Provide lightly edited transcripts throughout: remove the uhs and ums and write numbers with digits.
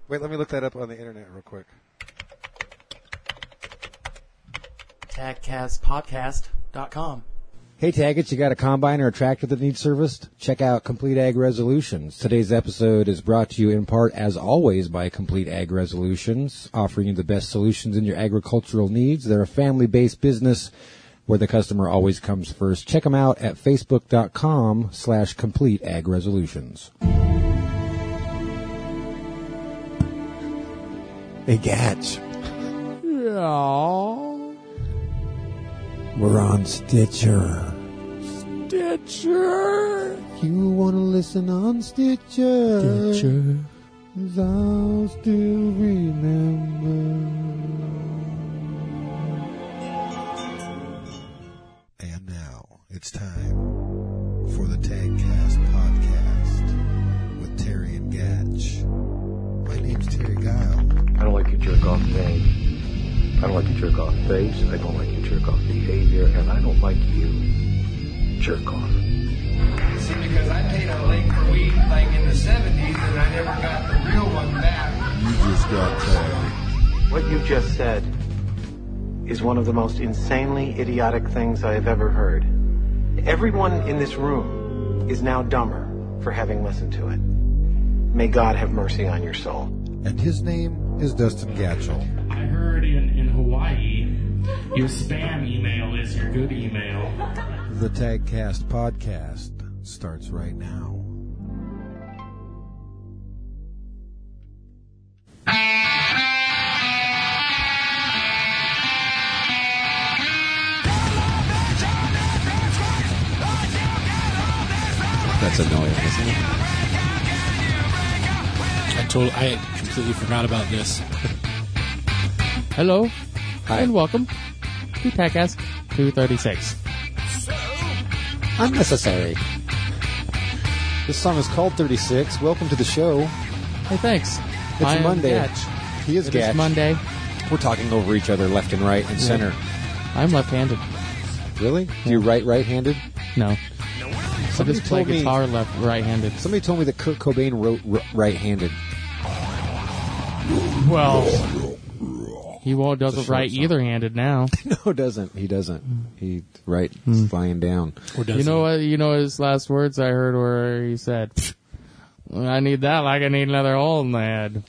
Wait, let me look that up on the internet real quick. TagCastPodcast.com. Hey, Taggets, you got a combine or a tractor that needs serviced? Check out Complete Ag Resolutions. Today's episode is brought to you in part, as always, by Complete Ag Resolutions, offering you the best solutions in your agricultural needs. They're a family-based business where the customer always comes first. Check them out at facebook.com/Complete Ag Resolutions. Hey, Gatch. Yeah. We're on Stitcher. Stitcher. You want to listen on Stitcher? Stitcher. 'Cause I'll still remember. And now it's time for the TagCast podcast with Terry and Gatch. My name's Terry Guile. I don't like your jerk-off name. I don't like your jerk-off face. I don't like your jerk-off behavior. And I don't like you, jerk-off. See, because I paid a lake for weed like in the 70s and I never got the real one back. You just got tagged. What you just said is one of the most insanely idiotic things I have ever heard. Everyone in this room is now dumber for having listened to it. May God have mercy on your soul. And his name is Dustin Gatchell. I heard in Hawaii, your spam email is your good email. The TagCast podcast starts right now. That's annoying, isn't it? I completely forgot about this. Hello. Hi. And welcome to TagCast 236. Unnecessary. This song is called 36. Welcome to the show. Hey, thanks. It's I am Monday. Gatch. He is It Gatch. is Monday. We're talking over each other left and right and center. I'm left-handed. Really? Do you write right-handed? No. I Somebody just play told me- guitar right-handed. Somebody told me that Kurt Cobain wrote right-handed. Well, he doesn't It's a short write song. either-handed now. No, doesn't. He doesn't. He writes lying down. Or does You know he? what? You know his last words I heard where he said, "I need that like I need another hole in the head."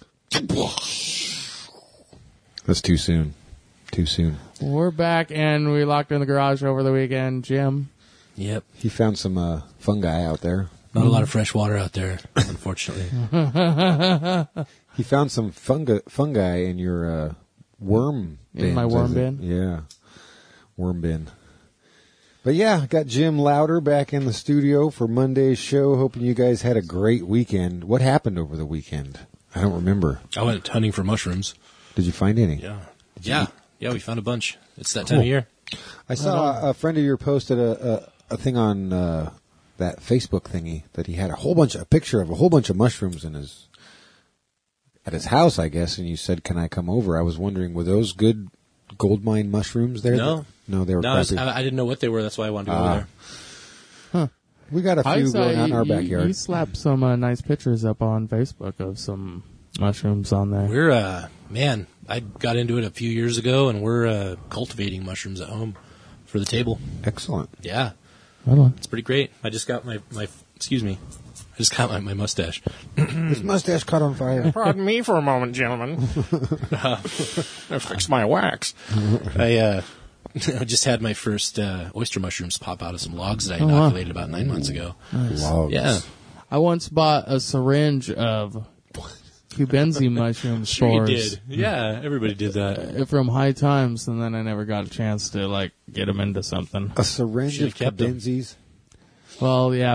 That's too soon. Too soon. We're back and we locked in the garage over the weekend, Jim. Yep. He found some fungi out there. Not a lot of fresh water out there, unfortunately. He found some fungi in your worm bin. In my worm bin? Yeah. Worm bin. But yeah, got Jim Louder back in the studio for Monday's show. Hoping you guys had a great weekend. What happened over the weekend? I don't remember. I went hunting for mushrooms. Did you find any? Yeah. Yeah, we found a bunch. It's that time of year. I saw a friend of yours posted a thing on that Facebook thingy that he had a picture of a whole bunch of mushrooms at his house, I guess, and you said, "Can I come over?" I was wondering, were those good gold mine mushrooms there? No. No, they were No, crappy. I didn't know what they were. That's why I wanted to go over there. We got a few going out in our backyard. You slapped some nice pictures up on Facebook of some mushrooms on there. We're, I got into it a few years ago, and we're cultivating mushrooms at home for the table. Excellent. Yeah. Hold on. It's pretty great. I just got my mustache. His mustache caught on fire. Pardon me for a moment, gentlemen. I fixed my wax. I just had my first oyster mushrooms pop out of some logs that I inoculated about 9 months ago. Logs. Yeah. I once bought a syringe of Cubensi mushroom Sure you spores did. Yeah, everybody did that. from High Times, and then I never got a chance to get them into something. A syringe Should've of kept them. Cabenzis. Well, yeah,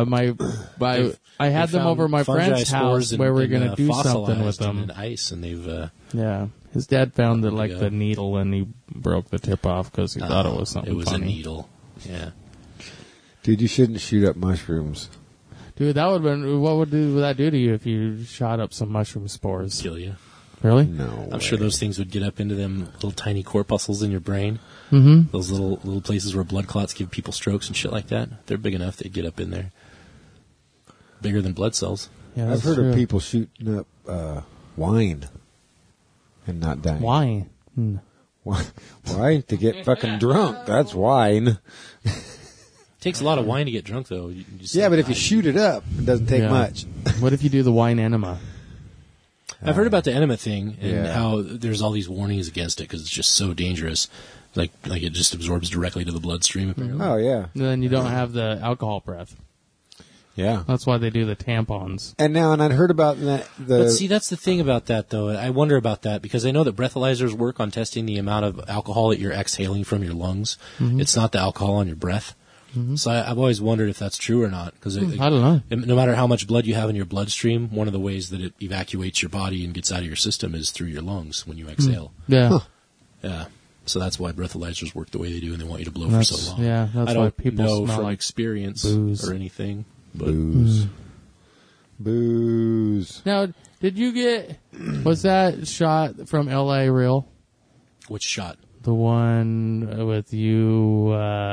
I had them over my friend's house where we're going to do something with them. In ice, and they've Yeah, his dad found the needle, and he broke the tip off because he thought it was something. It was funny. a needle. Yeah. Dude, you shouldn't shoot up mushrooms. Dude, that would have been. What would that do to you if you shot up some mushroom spores? Kill you. Really? No. I'm sure those things would get up into them little tiny corpuscles in your brain. Mm-hmm. Those little places where blood clots give people strokes and shit like that. They're big enough they'd get up in there. Bigger than blood cells. Yeah, I've that's heard true. of people shooting up wine and not dying. Wine. Wine to get fucking drunk. That's wine. Takes a lot of wine to get drunk, though. Yeah, but if you shoot it up, it doesn't take much. What if you do the wine enema? I've heard about the enema thing and how there's all these warnings against it because it's just so dangerous. Like it just absorbs directly to the bloodstream, apparently. Oh, yeah. And then you don't have the alcohol breath. Yeah. That's why they do the tampons. And I'd heard about that. But see, that's the thing about that, though. I wonder about that because I know that breathalyzers work on testing the amount of alcohol that you're exhaling from your lungs. Mm-hmm. It's not the alcohol on your breath. Mm-hmm. So I've always wondered if that's true or not. Because I don't know. No matter how much blood you have in your bloodstream, one of the ways that it evacuates your body and gets out of your system is through your lungs when you exhale. Yeah. Huh. Yeah. So that's why breathalyzers work the way they do, and they want you to blow for so long. Yeah, that's I don't why people know smell from like experience booze or anything. But Booze. Now, did you get, was that shot from L.A. real? Which shot? The one with you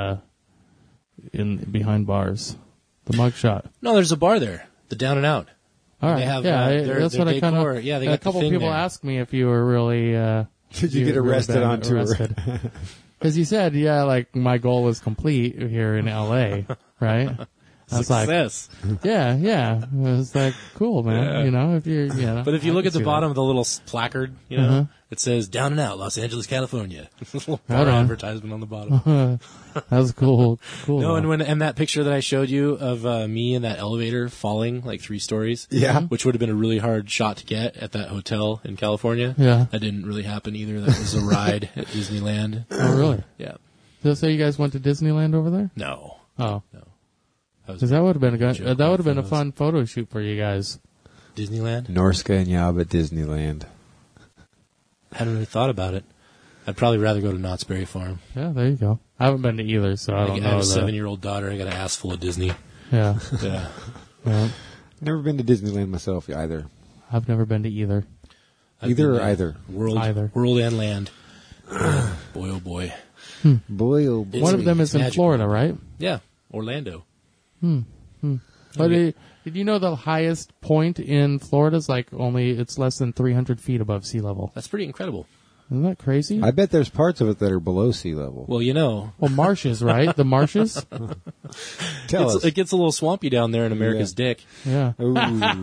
in behind bars. The mug shot. No, there's a bar there. The Down and Out. All right. They have, that's their what I kind decor. of. Yeah, they a got the couple thing people there. asked me if you were really. Did you get arrested on tour? Because you said, like my goal was complete here in L.A. Right? I was Success. like, yeah. It was like, cool, man. Yeah. You know, if you're, But if you look at the bottom of the little placard, it says Down and Out, Los Angeles, California. Little bar advertisement on the bottom. That was cool. No, and that picture that I showed you of me in that elevator falling like 3 stories. Yeah. Which would have been a really hard shot to get at that hotel in California. Yeah. That didn't really happen either. That was a ride at Disneyland. Oh, really? Yeah. Did it say you guys went to Disneyland over there? No. Oh. No. Because that would have been that would have been a fun photo shoot for you guys. Disneyland? Norska and Yob at Disneyland. I hadn't really thought about it. I'd probably rather go to Knott's Berry Farm. Yeah, there you go. I haven't been to either, so I don't know. I have a 7-year-old daughter. I got an ass full of Disney. Yeah. Yeah. Never been to Disneyland myself either. I've never been to either. Either or either? World and land. Boy, oh boy. Boy, oh boy. One of them is in Florida, right? Yeah, Orlando. But did you know the highest point in Florida is it's less than 300 feet above sea level? That's pretty incredible. Isn't that crazy? I bet there's parts of it that are below sea level. Well, Well, marshes, right? The marshes? Tell us. It gets a little swampy down there in America's dick. Yeah. Ooh.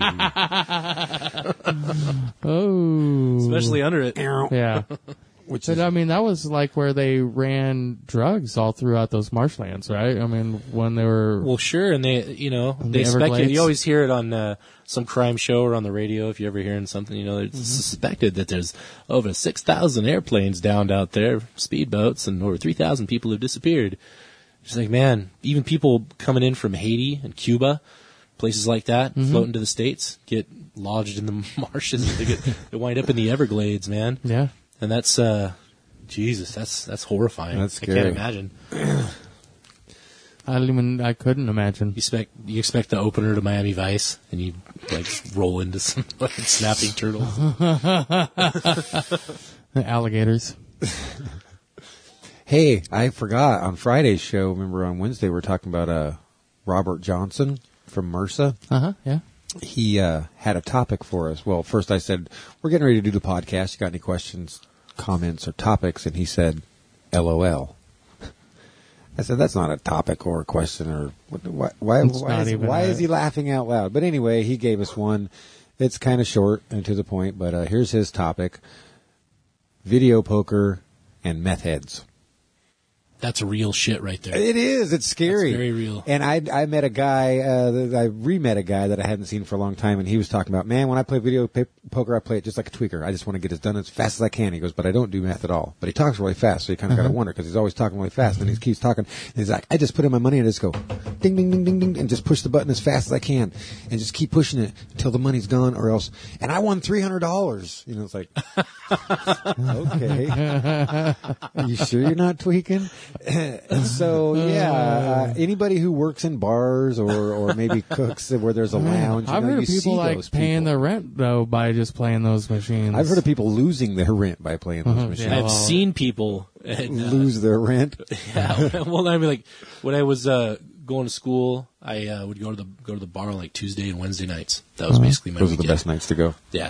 Oh. Especially under it. Yeah. But, I mean, that was like where they ran drugs all throughout those marshlands, right? I mean, when they were... Well, sure, and they speculate. You always hear it on some crime show or on the radio if you're ever hearing something, it's suspected that there's over 6,000 airplanes downed out there, speedboats, and over 3,000 people have disappeared. It's like, man, even people coming in from Haiti and Cuba, places like that, floating to the States, get lodged in the marshes. They wind up in the Everglades, man. Yeah. And that's, Jesus, that's horrifying. That's scary. I can't imagine. I couldn't imagine. You expect the opener to Miami Vice, and you roll into some snapping turtles. The alligators. Hey, I forgot on Friday's show. Remember on Wednesday we were talking about Robert Johnson from MRSA. Yeah. He had a topic for us. Well, first I said, we're getting ready to do the podcast. You got any questions, comments, or topics? And he said, LOL. I said, that's not a topic or a question. Or why is he laughing out loud? But anyway, he gave us one. It's kind of short and to the point, but here's his topic. Video poker and meth heads. That's real shit right there. It is. It's scary. That's very real. And I met a guy, I re-met a guy that I hadn't seen for a long time, and he was talking about, man, when I play video poker, I play it just like a tweaker. I just want to get it done as fast as I can. He goes, but I don't do meth at all. But he talks really fast, so you kind of got to wonder, because he's always talking really fast, and he keeps talking. And he's like, I just put in my money and I just go, ding, ding, ding, ding, ding, and just push the button as fast as I can, and just keep pushing it until the money's gone, or else. And I won $300. It's like, okay. Are you sure you're not tweaking? So anybody who works in bars or maybe cooks where there's a lounge, I've heard of people paying their rent though by just playing those machines. I've heard of people losing their rent by playing those machines. I've seen people lose their rent. Yeah. Well, I mean, when I was going to school, I would go to the bar on Tuesday and Wednesday nights. That was basically my Those weekend. are the best nights to go. Yeah.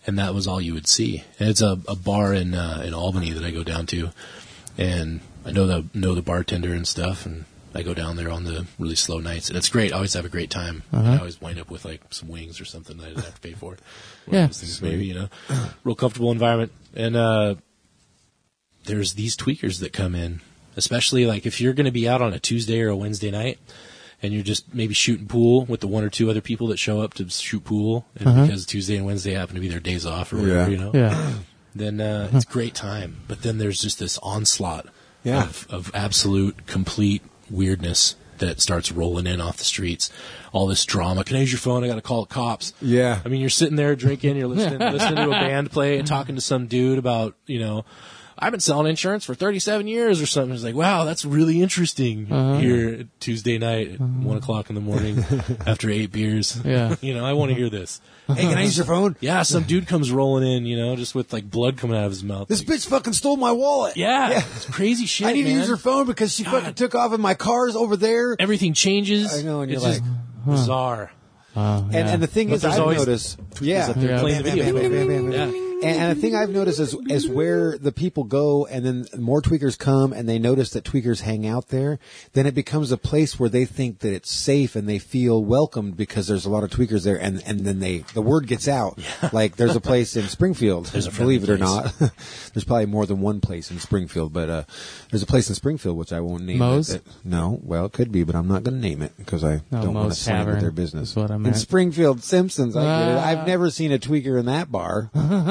and that was all you would see. And it's a bar in Albany that I go down to, and I know the bartender and stuff, and I go down there on the really slow nights, and it's great. I always have a great time. I always wind up with like some wings or something that I didn't have to pay for. Yeah, maybe, you know, real comfortable environment. And there's these tweakers that come in, especially like if you're going to be out on a Tuesday or a Wednesday night, and you're just maybe shooting pool with the one or two other people that show up to shoot pool, and because Tuesday and Wednesday happen to be their days off or whatever, you know, then it's a great time. But then there's just this onslaught of absolute, complete weirdness that starts rolling in off the streets. All this drama. Can I use your phone? I got to call the cops. Yeah. I mean, you're sitting there drinking, you're listening to a band play and talking to some dude about, you know, I've been selling insurance for 37 years or something. It's like, wow, that's really interesting here Tuesday night at 1 o'clock in the morning after 8 beers. Yeah. You know, I want to hear this. Hey, can I use your phone? Yeah, some dude comes rolling in, you know, just with like blood coming out of his mouth. This bitch fucking stole my wallet. Yeah. It's crazy shit, I need man. to use her phone because she fucking took off and my car's over there. Everything changes. I know, and you're it's like, just bizarre. And the thing But is, there's I've always noticed, Up there playing the video game. Yeah. And the thing I've noticed is where the people go, and then more tweakers come, and they notice that tweakers hang out there. Then it becomes a place where they think that it's safe, and they feel welcomed because there's a lot of tweakers there. And then the word gets out. Yeah. Like there's a place in Springfield. Believe it or not, there's probably more than one place in Springfield, but there's a place in Springfield which I won't name. Moe's? No, well, it could be, but I'm not going to name it because I don't want to slander their business. That's what I In meant. Springfield, Simpsons. I get it. I've never seen a tweaker in that bar.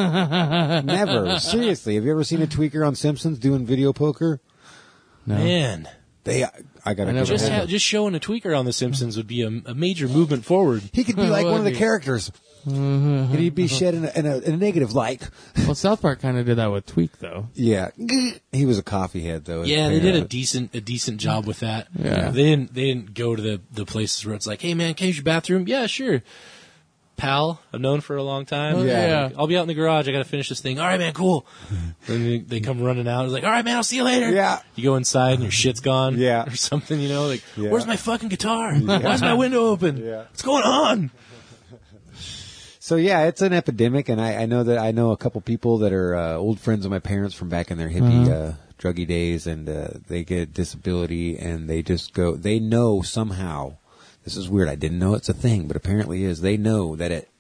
Never. Seriously. Have you ever seen a tweaker on Simpsons doing video poker? No. Man. I gotta Just showing a tweaker on The Simpsons would be a major movement forward. He could be like one of the characters. And he'd be shed in a negative light. Well, South Park kind of did that with Tweak, though. Yeah. He was a coffee head, though. Yeah, they did a decent job with that. Yeah. They didn't go to the places where it's like, hey man, can I use your bathroom? Yeah, sure. Pal, I've known for a long time. Yeah. I'll be out in the garage. I got to finish this thing. All right, man, cool. Then they come running out. It's like, all right, man, I'll see you later. Yeah. You go inside and your shit's gone. Yeah. Or something, you know, like, Yeah. where's my fucking guitar? Why's my window open? Yeah. What's going on? So yeah, it's an epidemic, and I know a couple people that are old friends of my parents from back in their hippie druggy days, and they get a disability, and they just go. They know somehow. This is weird. I didn't know it's a thing, but apparently is. They know that at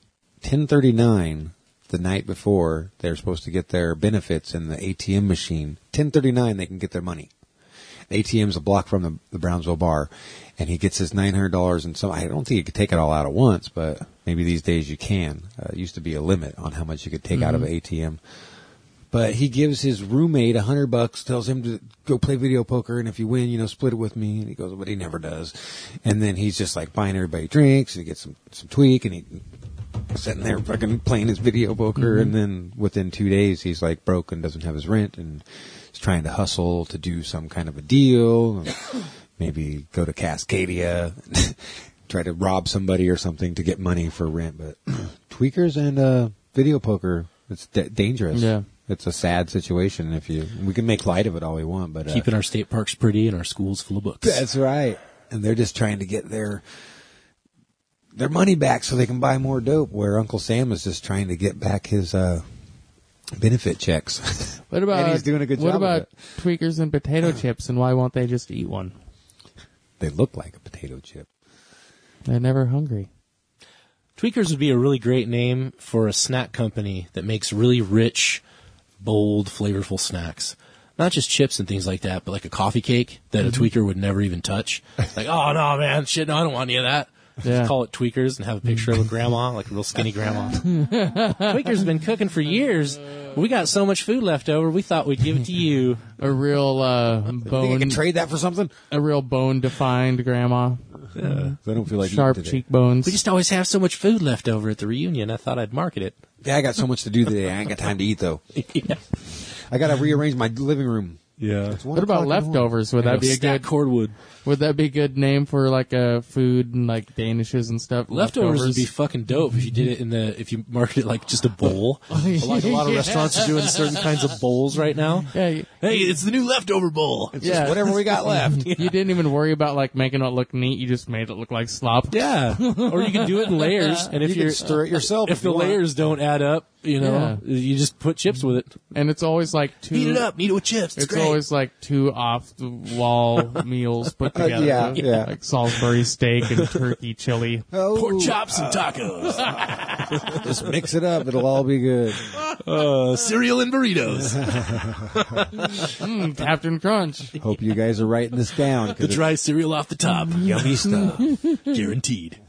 10:39 the night before they're supposed to get their benefits in the ATM machine. 10:39 they can get their money. The ATM's a block from the Brownsville bar, and he gets his $900 and some. I don't think you could take it all out at once, but maybe these days you can. It used to be a limit on how much you could take out of an ATM. But he gives his roommate $100, tells him to go play video poker, and if you win, split it with me. And he goes, but he never does. And then he's just like buying everybody drinks, and he gets some tweak, and he's sitting there fucking playing his video poker. And then within 2 days, he's like broke and doesn't have his rent, and he's trying to hustle to do some kind of a deal, maybe go to Cascadia, try to rob somebody or something to get money for rent. But tweakers and video poker, it's dangerous. Yeah. It's a sad situation. We can make light of it all we want, but Keeping our state parks pretty and our schools full of books. That's right. And they're just trying to get their money back so they can buy more dope. Where Uncle Sam is just trying to get back his benefit checks. What about? And he's doing a good job. What about of it. tweakers and potato chips? And why won't they just eat one? They look like a potato chip. They're never hungry. Tweakers would be a really great name for a snack company that makes really rich, bold, flavorful snacks. Not just chips and things like that, but like a coffee cake that a tweaker would never even touch. Like, oh no, man, shit, no, I don't want any of that. Yeah. Just call it Tweakers and have a picture of a grandma, like a real skinny grandma. Tweakers have been cooking for years. We got so much food left over, we thought we'd give it to you. A real Think I can trade that for something? a real bone-defined grandma. I don't feel like Sharp eating today. cheekbones. We just always have so much food left over at the reunion. I thought I'd market it. Yeah, I got so much to do today. I ain't got time to eat though. Yeah. I got to rearrange my living room. Yeah. What about leftovers? Would that be a good cordwood? Would that be a good name for like a food and like danishes and stuff? Leftovers would be fucking dope if you did it if you marketed it like just a bowl. Like a lot of restaurants are doing certain kinds of bowls right now. Yeah. Hey, it's the new leftover bowl. It's just whatever we got left. You didn't even worry about like making it look neat. You just made it look like slop. Yeah. Or you can do it in layers, and if you can stir it yourself. If the layers don't add up, you just put chips with it. And it's always like heat it up, eat it with chips. It's great. always like two off the wall meals put together. Yeah. Like Salisbury steak and turkey chili. Pork chops and tacos. Just mix it up. It'll all be good. Cereal and burritos. Captain Crunch. Hope you guys are writing this down. The dry cereal off the top. Yummy stuff. Guaranteed.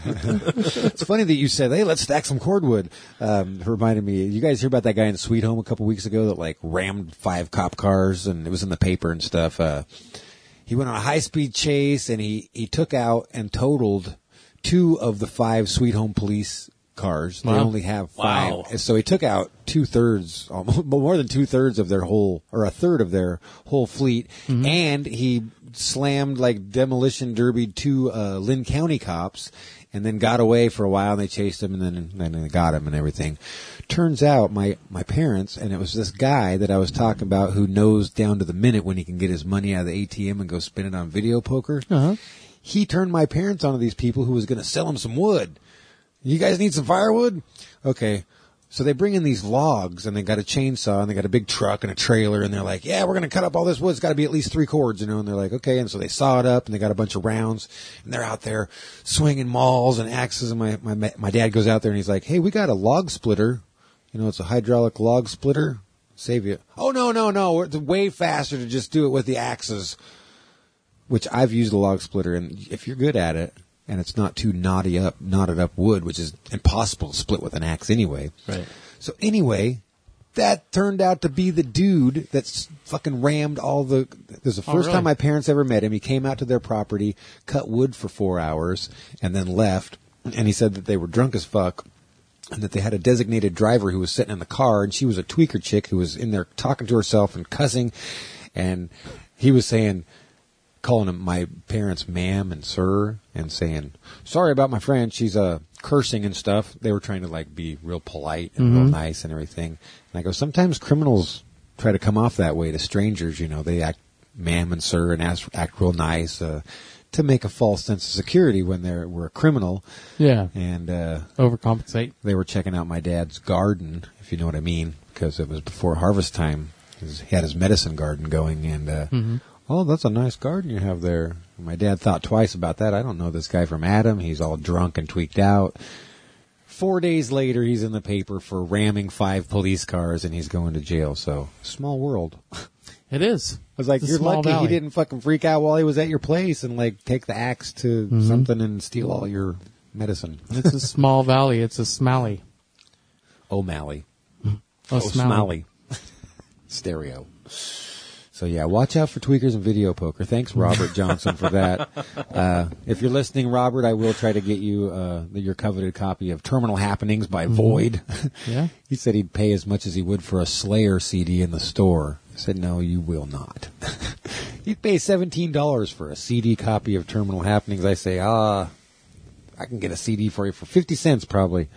It's funny that you said, hey, let's stack some cordwood. It reminded me, you guys hear about that guy in Sweet Home a couple weeks ago that like rammed 5 cop cars, and it was in the paper and stuff. He went on a high-speed chase, and he took out and totaled 2 of the 5 Sweet Home police cars. Wow. They only have 5. Wow. So he took out 2/3, almost more than 2/3 of their whole, or a third of their whole fleet. Mm-hmm. And he slammed like demolition derby 2 Lynn County cops, and then got away for a while, and they chased him, and then they got him and everything. Turns out my parents, and it was this guy that I was talking about who knows down to the minute when he can get his money out of the ATM and go spend it on video poker. Uh-huh. He turned my parents onto these people who was going to sell them some wood. You guys need some firewood? Okay. So they bring in these logs, and they got a chainsaw, and they got a big truck and a trailer, and they're like, yeah, we're going to cut up all this wood. It's got to be at least 3 cords, and they're like, okay. And so they saw it up, and they got a bunch of rounds, and they're out there swinging mauls and axes, and my dad goes out there, and he's like, hey, we got a log splitter. It's a hydraulic log splitter. Save you. Oh, no. It's way faster to just do it with the axes, which I've used a log splitter, and if you're good at it, and it's not too knotted up wood, which is impossible to split with an axe anyway. Right. So anyway, that turned out to be the dude that's fucking rammed all the... This is the first time my parents ever met him. He came out to their property, cut wood for 4 hours, and then left. And he said that they were drunk as fuck, and that they had a designated driver who was sitting in the car, and she was a tweaker chick who was in there talking to herself and cussing. And he was saying... calling him my parents ma'am and sir, and saying, sorry about my friend, she's cursing and stuff. They were trying to like be real polite and real nice and everything. And I go, sometimes criminals try to come off that way to strangers, they act ma'am and sir and act real nice to make a false sense of security when we're a criminal. Yeah. And overcompensate. They were checking out my dad's garden, if you know what I mean, because it was before harvest time. He had his medicine garden going, and oh, that's a nice garden you have there. My dad thought twice about that. I don't know this guy from Adam. He's all drunk and tweaked out. 4 days later, he's in the paper for ramming 5 police cars, and he's going to jail. So, small world. It is. I was like, it's you're lucky he didn't fucking freak out while he was at your place and, like, take the axe to something and steal all your medicine. It's a small valley. It's a Smalley. O'Malley. Oh, Smalley. Stereo. So, yeah, watch out for tweakers and video poker. Thanks, Robert Johnson, for that. If you're listening, Robert, I will try to get you your coveted copy of Terminal Happenings by Void. Yeah. He said he'd pay as much as he would for a Slayer CD in the store. I said, no, you will not. He'd pay $17 for a CD copy of Terminal Happenings. I say, I can get a CD for you for 50 cents probably.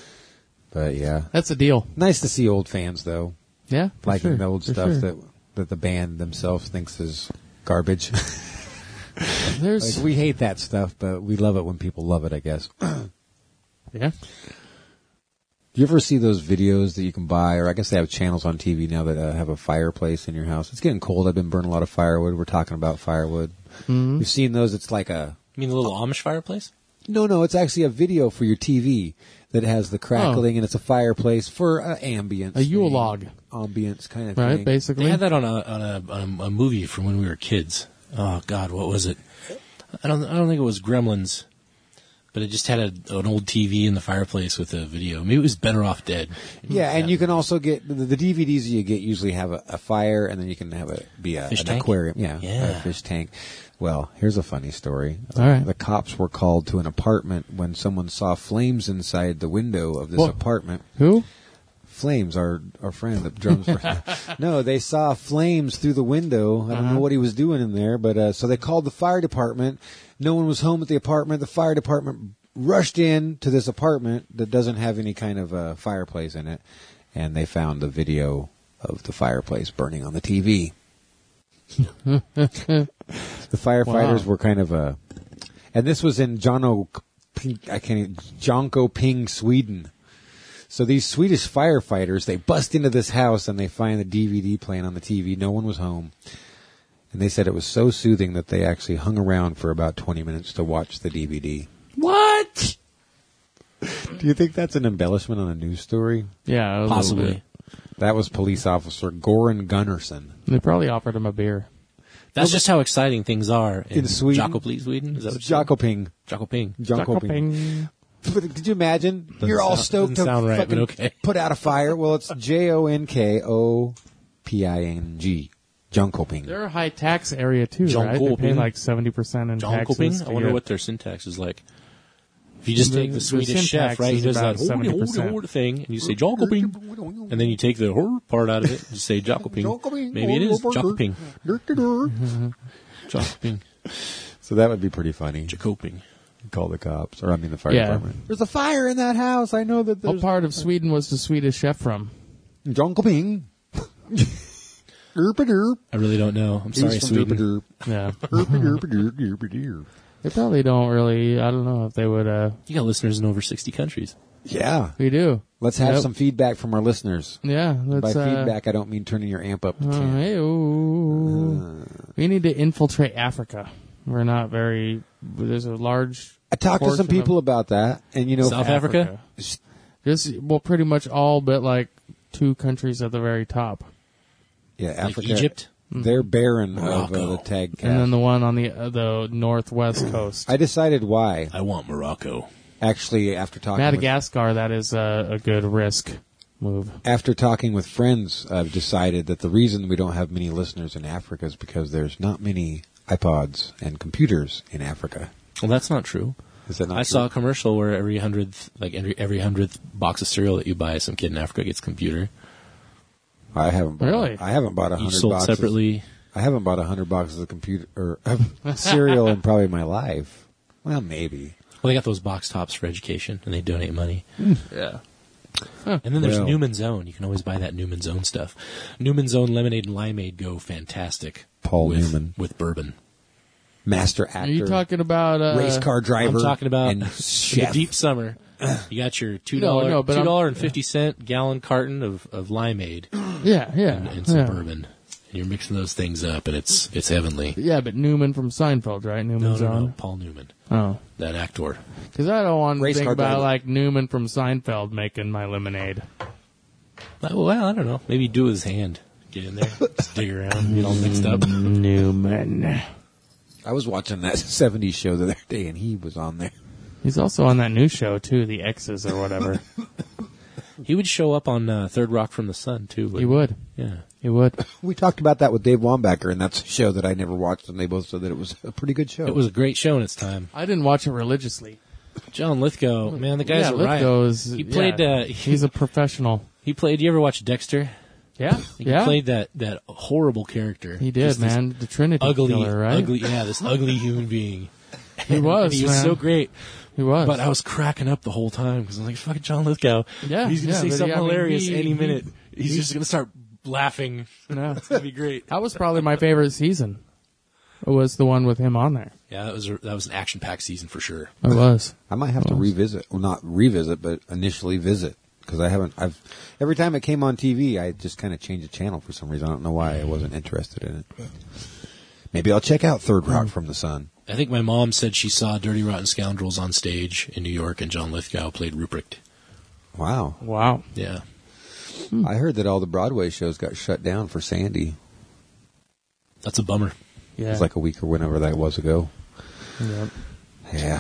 But, yeah. That's a deal. Nice to see old fans, though. Yeah, liking the old stuff that the band themselves thinks is garbage. Like, we hate that stuff, but we love it when people love it, I guess. Yeah. Do you ever see those videos that you can buy, or I guess they have channels on TV now that have a fireplace in your house? It's getting cold. I've been burning a lot of firewood. We're talking about firewood. Mm-hmm. You've seen those? It's like a... You mean the little Amish fireplace? No, it's actually a video for your TV that has the crackling, and it's a fireplace for ambience. A Yule log. Ambience kind of right, thing. Basically. They had that on a movie from when we were kids. Oh, God, what was it? I don't think it was Gremlins, but it just had an old TV in the fireplace with a video. Maybe it was Better Off Dead. Yeah, and you can also get, the DVDs you get usually have a fire, and then you can have an aquarium. Yeah, a fish tank. Well, here's a funny story. All right. The cops were called to an apartment when someone saw flames inside the window of this apartment. Who? Flames, our friend that drums. No, they saw flames through the window. I don't know what he was doing in there, but so they called the fire department. No one was home at the apartment. The fire department rushed in to this apartment that doesn't have any kind of fireplace in it, and they found the video of the fireplace burning on the TV. The firefighters were kind of and this was in Jönköping, Sweden. So these Swedish firefighters, they bust into this house and they find the DVD playing on the TV. No one was home. And they said it was so soothing that they actually hung around for about 20 minutes to watch the DVD. What? Do you think that's an embellishment on a news story? Yeah, possibly. That was police officer Goran Gunnarsson. They probably offered him a beer. That's just how exciting things are in Sweden. Jönköping, Sweden? Is that what Jönköping. Jönköping. Did you imagine? You're all stoked to right, fucking put out a fire. Well, it's Jonkoping. Jönköping. They're a high tax area too, right? They pay like 70% in taxes. I wonder what their syntax is like. If you just take the Swedish chef, right? He does that hold thing, and you say Jönköping, and then you take the part out of it, and you say Jönköping. Maybe it is Jönköping. Jönköping. So that would be pretty funny. Jönköping. Call the cops, or the fire department. There's a fire in that house. I know that. What part of Sweden was the Swedish chef from? Jönköping. I really don't know. I'm sorry, Sweden. Yeah. They probably don't really. I don't know if they would. You got listeners in over 60 countries. Yeah, we do. Let's have some feedback from our listeners. Yeah, by feedback, I don't mean turning your amp up to 10. We need to infiltrate Africa. We're not very. There's a large. I talked to some people about that, and South Africa. Pretty much all but like 2 countries at the very top. Yeah, Africa, like Egypt. They're barren of the tag cast. And then the one on the northwest coast. I decided why. I want Morocco. Actually, after talking Madagascar, that is a good risk move. After talking with friends, I've decided that the reason we don't have many listeners in Africa is because there's not many iPods and computers in Africa. Well, that's not true. Is that not I true? saw a commercial where every 100th box of cereal that you buy, some kid in Africa gets a computer. I haven't bought, really. I haven't bought 100 sold boxes separately. I haven't bought 100 boxes of computer or cereal in probably my life. Well, maybe. Well, they got those box tops for education, and they donate money. Yeah. Huh. And then there's Newman's Own. You can always buy that Newman's Own stuff. Newman's Own lemonade and limeade go fantastic. Paul Newman with bourbon. Master actor. Are you talking about race car driver? I'm talking about and chef. In the deep summer. You got your $2.50 gallon carton of limeade. Yeah. And some bourbon. And you're mixing those things up, and it's heavenly. Yeah, but Newman from Seinfeld, right? Newman's Own? No, Paul Newman. Oh. That actor. Because I don't want to think about driver. like Newman from Seinfeld making my lemonade. Well, I don't know. Maybe do it with his hand. Get in there, just dig around, get all mixed up. Newman. I was watching that 70s show the other day, and he was on there. He's also on that new show, too, The X's or whatever. He would show up on Third Rock from the Sun, too. He would. Yeah. He would. We talked about that with Dave Wambacher, and that's a show that I never watched, and they both said that it was a pretty good show. It was a great show in its time. I didn't watch it religiously. John Lithgow, man, the guy's a Lithgow riot. is, he played. He's a professional. He played. You ever watch Dexter? Yeah, He played that horrible character. He did, Just man. The Trinity ugly, killer, right? this ugly human being. He was. He was so great. He was. But I was cracking up the whole time because I was like, "Fucking John Lithgow." Yeah, he's gonna say something hilarious any minute. He's just gonna start laughing. No. It's gonna be great. That was probably my favorite season. It was the one with him on there. Yeah, that was an action-packed season for sure. It was. I might have to revisit, well, not revisit, but initially visit. Because every time it came on TV, I just kind of changed the channel for some reason. I don't know why I wasn't interested in it. Maybe I'll check out Third Rock from the Sun. I think my mom said she saw Dirty Rotten Scoundrels on stage in New York, and John Lithgow played Ruprecht. Wow. Yeah. I heard that all the Broadway shows got shut down for Sandy. That's a bummer. Yeah. It was like a week or whenever that was ago. Yep. Yeah.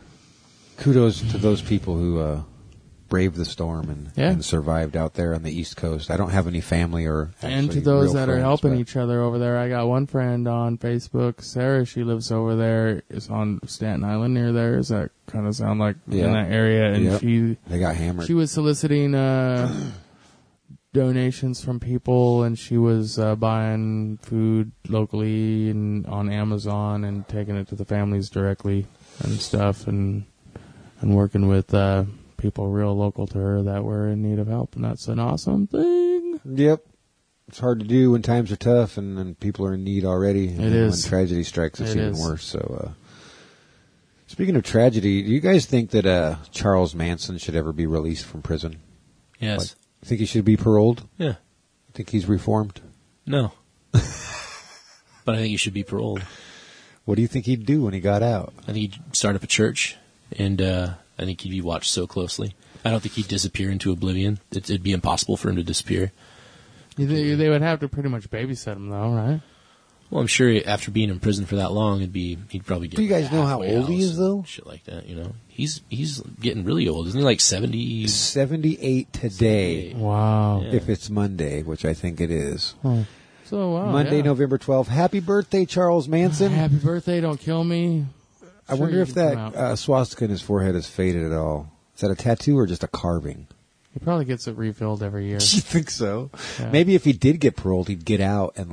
Kudos to those people who braved the storm and survived out there on the East Coast. I don't have any family or and to those real that friends, are helping but each other over there. I got one friend on Facebook, Sarah. She lives over there. Is on Staten Island near there. Does that kind of sound like in that area? And they got hammered. She was soliciting donations from people, and she was buying food locally and on Amazon and taking it to the families directly and stuff, and working with people real local to her that were in need of help, and that's an awesome thing. Yep. It's hard to do when times are tough and people are in need already. It is. When tragedy strikes, it's even worse. So, speaking of tragedy, do you guys think that Charles Manson should ever be released from prison? Yes. Like, think he should be paroled? Yeah. You think he's reformed? No. But I think he should be paroled. What do you think he'd do when he got out? I think he'd start up a church, and I think he'd be watched so closely. I don't think he'd disappear into oblivion. It'd be impossible for him to disappear. They would have to pretty much babysit him, though, right? Well, I'm sure after being in prison for that long, he'd probably get. Do you guys know how old he is, though? Shit like that, you know. He's getting really old, isn't he? Like 70. 78 today. Wow. Yeah. If it's Monday, which I think it is. Oh. So wow. Monday, yeah. November 12th. Happy birthday, Charles Manson. Happy birthday! Don't kill me. I Sure, wonder you if can come out. that swastika in his forehead has faded at all. Is that a tattoo or just a carving? He probably gets it refilled every year. You think so? Yeah. Maybe if he did get paroled, he'd get out and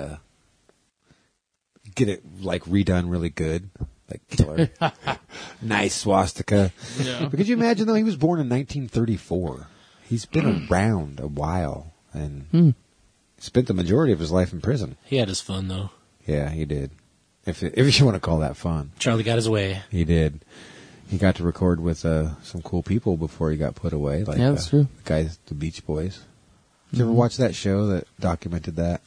get it redone really good, like killer. Nice swastika. Yeah. But could you imagine though? He was born in 1934. He's been around a while and spent the majority of his life in prison. He had his fun, though. Yeah, he did. If you want to call that fun, Charlie got his way. he did. He got to record with some cool people before he got put away. Like, Yeah, that's true. The guys, the Beach Boys. Did you ever watch that show that documented that?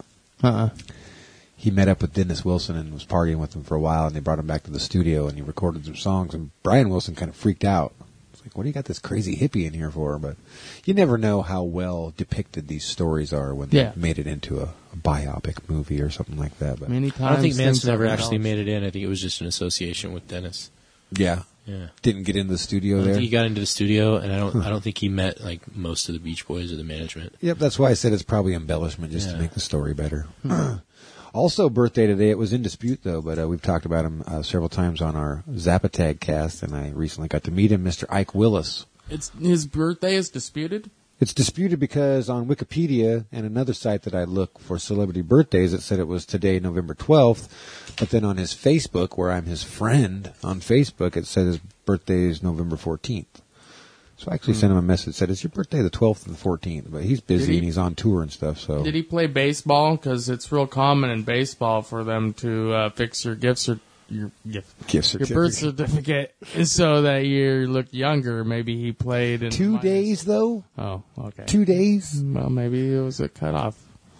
He met up with Dennis Wilson and was partying with him for a while, and they brought him back to the studio, and he recorded some songs, and Brian Wilson kind of freaked out. It's like, what do you got this crazy hippie in here for? But you never know how well depicted these stories are when they made it into a biopic movie or something like that. But Many times. I don't think Manson things ever are actually embellished. made it in. I think it was just an association with Dennis. yeah, Yeah. didn't get into the studio I don't there. think he got into the studio, and I don't think he met like most of the Beach Boys or the management. Yep, that's why I said it's probably embellishment just to make the story better. Also, birthday today. It was in dispute, though, but we've talked about him several times on our Zapatag cast, and I recently got to meet him, Mr. Ike Willis. His birthday is disputed? It's disputed because on Wikipedia and another site that I look for celebrity birthdays, it said it was today, November 12th, but then on his Facebook, where I'm his friend on Facebook, it said his birthday is November 14th. So I actually sent him a message, said, is your birthday the 12th or the 14th? But he's busy and he's on tour and stuff, so. Did he play baseball? Because it's real common in baseball for them to fix your gift your birth certificate so that you look younger. Maybe he played in 2 days, though? Oh, okay. 2 days? Well, maybe it was a cutoff.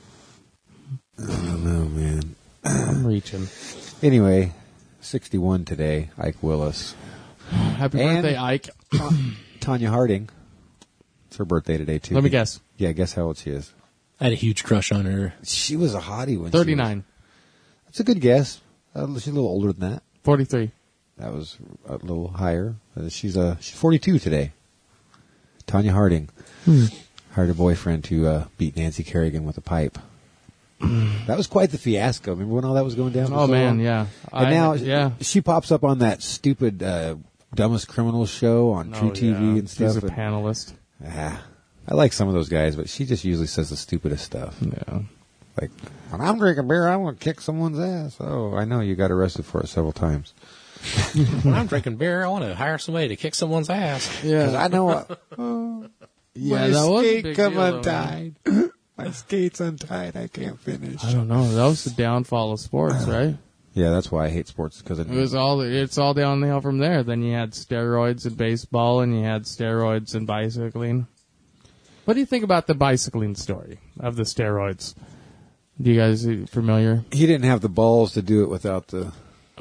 I don't know, man. I'm reaching. Anyway, 61 today, Ike Willis. Happy And- birthday, Ike. Tanya Harding. It's her birthday today, too. Let me guess. Yeah, guess how old she is. I had a huge crush on her. She was a hottie when 39. That's a good guess. She's a little older than that. 43. That was a little higher. She's 42 today. Tanya Harding. Hired a boyfriend to beat Nancy Kerrigan with a pipe. That was quite the fiasco. Remember when all that was going down? Oh, man, yeah. And now she pops up on that stupid Dumbest Criminals show on True TV and stuff. She's a panelist. I like some of those guys, but she just usually says the stupidest stuff. Yeah. Like, when I'm drinking beer, I want to kick someone's ass. Oh, I know you got arrested for it several times. When I'm drinking beer, I want to hire somebody to kick someone's ass. Because I know Yeah, my that was a skate big come deal, though, untied. My skate's untied. I can't finish. I don't know. That was the downfall of sports, right? Yeah, that's why I hate sports. Because It's all downhill from there. Then you had steroids in baseball, and you had steroids in bicycling. What do you think about the bicycling story of the steroids? Do you guys familiar? he didn't have the balls to do it without the.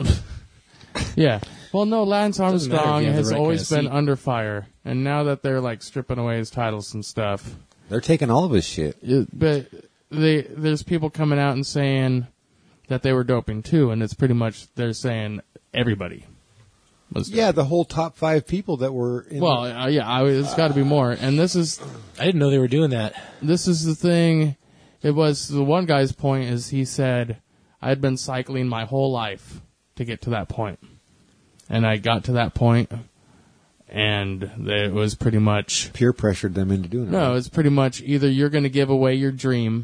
Yeah. Well, no, Lance matter if Armstrong you have the has right always kind of been seat. under fire, and now that they're like stripping away his titles and stuff, They're taking all of his shit. but there's people coming out and saying that they were doping too, and it's pretty much they're saying everybody was. Yeah, the whole top 5 people that were. Well, it's got to be more, and this is I didn't know they were doing that. this is the thing. It was the one guy's point is he said I had been cycling my whole life to get to that point, and I got to that point, and it was pretty much peer pressured them into doing it. No, it's pretty much either you're going to give away your dream,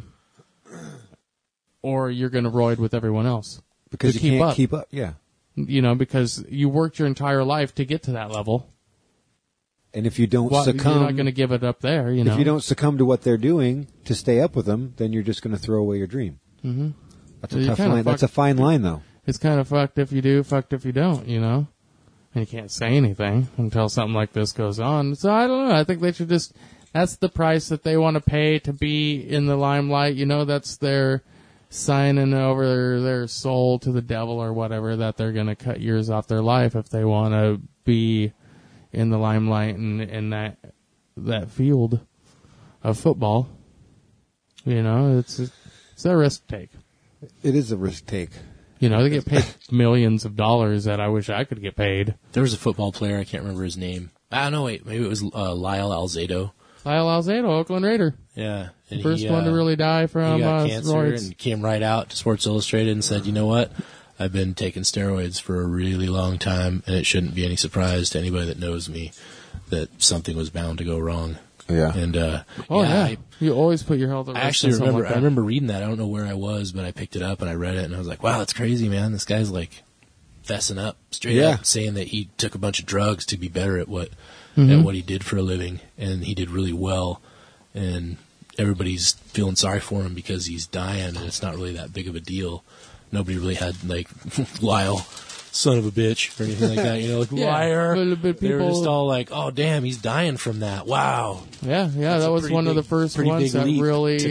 or you're going to roid with everyone else because you can't keep up. Yeah, because you worked your entire life to get to that level. And if you don't succumb, you're not going to give it up there. If you don't succumb to what they're doing to stay up with them, then you're just going to throw away your dream. Mm-hmm. That's a tough line. That's a fine line, though. It's kind of fucked if you do, fucked if you don't. And you can't say anything until something like this goes on. So I don't know. I think they should just. That's the price that they want to pay to be in the limelight. That's their signing over their soul to the devil or whatever. That they're going to cut years off their life if they want to be in the limelight and in that field of football. It's a risk take. It is a risk take. They get paid millions of dollars that I wish I could get paid. There was a football player, I can't remember his name. No, wait, maybe it was Lyle Alzado. Lyle Alzado, Oakland Raider. Yeah. And First one to really die from he got cancer steroids. And came right out to Sports Illustrated and said, you know what? I've been taking steroids for a really long time, and it shouldn't be any surprise to anybody that knows me that something was bound to go wrong. Yeah. And, you always put your health at risk. I actually remember reading that. I don't know where I was, but I picked it up and I read it and I was like, wow, that's crazy, man. This guy's like fessing up straight up, saying that he took a bunch of drugs to be better at what he did for a living, and he did really well. And everybody's feeling sorry for him because he's dying, and it's not really that big of a deal. Nobody really had like Lyle, son of a bitch, or anything like that. Liar. But they were just all like, "Oh, damn, he's dying from that." Wow. Yeah, that was one of the first ones that really,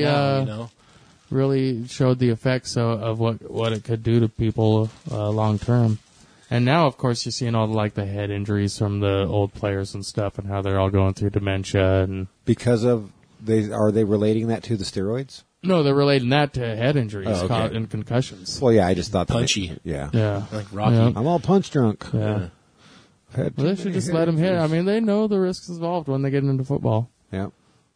really showed the effects of what it could do to people long term. And now, of course, you're seeing all the head injuries from the old players and stuff, and how they're all going through dementia and because of are they relating that to the steroids? No, they're relating that to head injuries and concussions. Well, yeah, I just thought punchy. Yeah. Like Rocky. Yeah. I'm all punch drunk. Yeah. Well, they should just let them hit. I mean, they know the risks involved when they get into football. Yeah.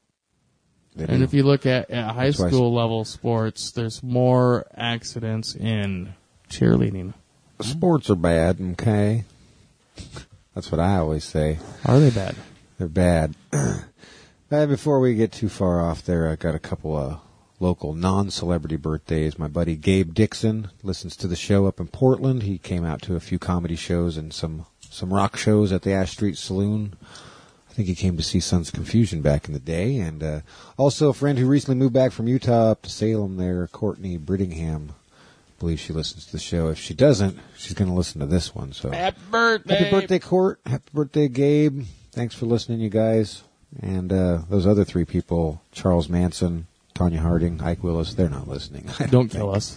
And if you look at high school level sports, there's more accidents in cheerleading. Sports are bad, okay? That's what I always say. Are they bad? They're bad. Before we get too far off there, I got a couple of local non-celebrity birthdays. My buddy Gabe Dixon listens to the show up in Portland. He came out to a few comedy shows and some rock shows at the Ash Street Saloon. I think he came to see Sons of Confusion back in the day. And also a friend who recently moved back from Utah up to Salem there, Courtney Brittingham. I believe she listens to the show. If she doesn't, she's going to listen to this one. So happy birthday! Happy birthday, Court. Happy birthday, Gabe. Thanks for listening, you guys. And those other three people, Charles Manson, Tanya Harding, Ike Willis, they're not listening. Don't kill us.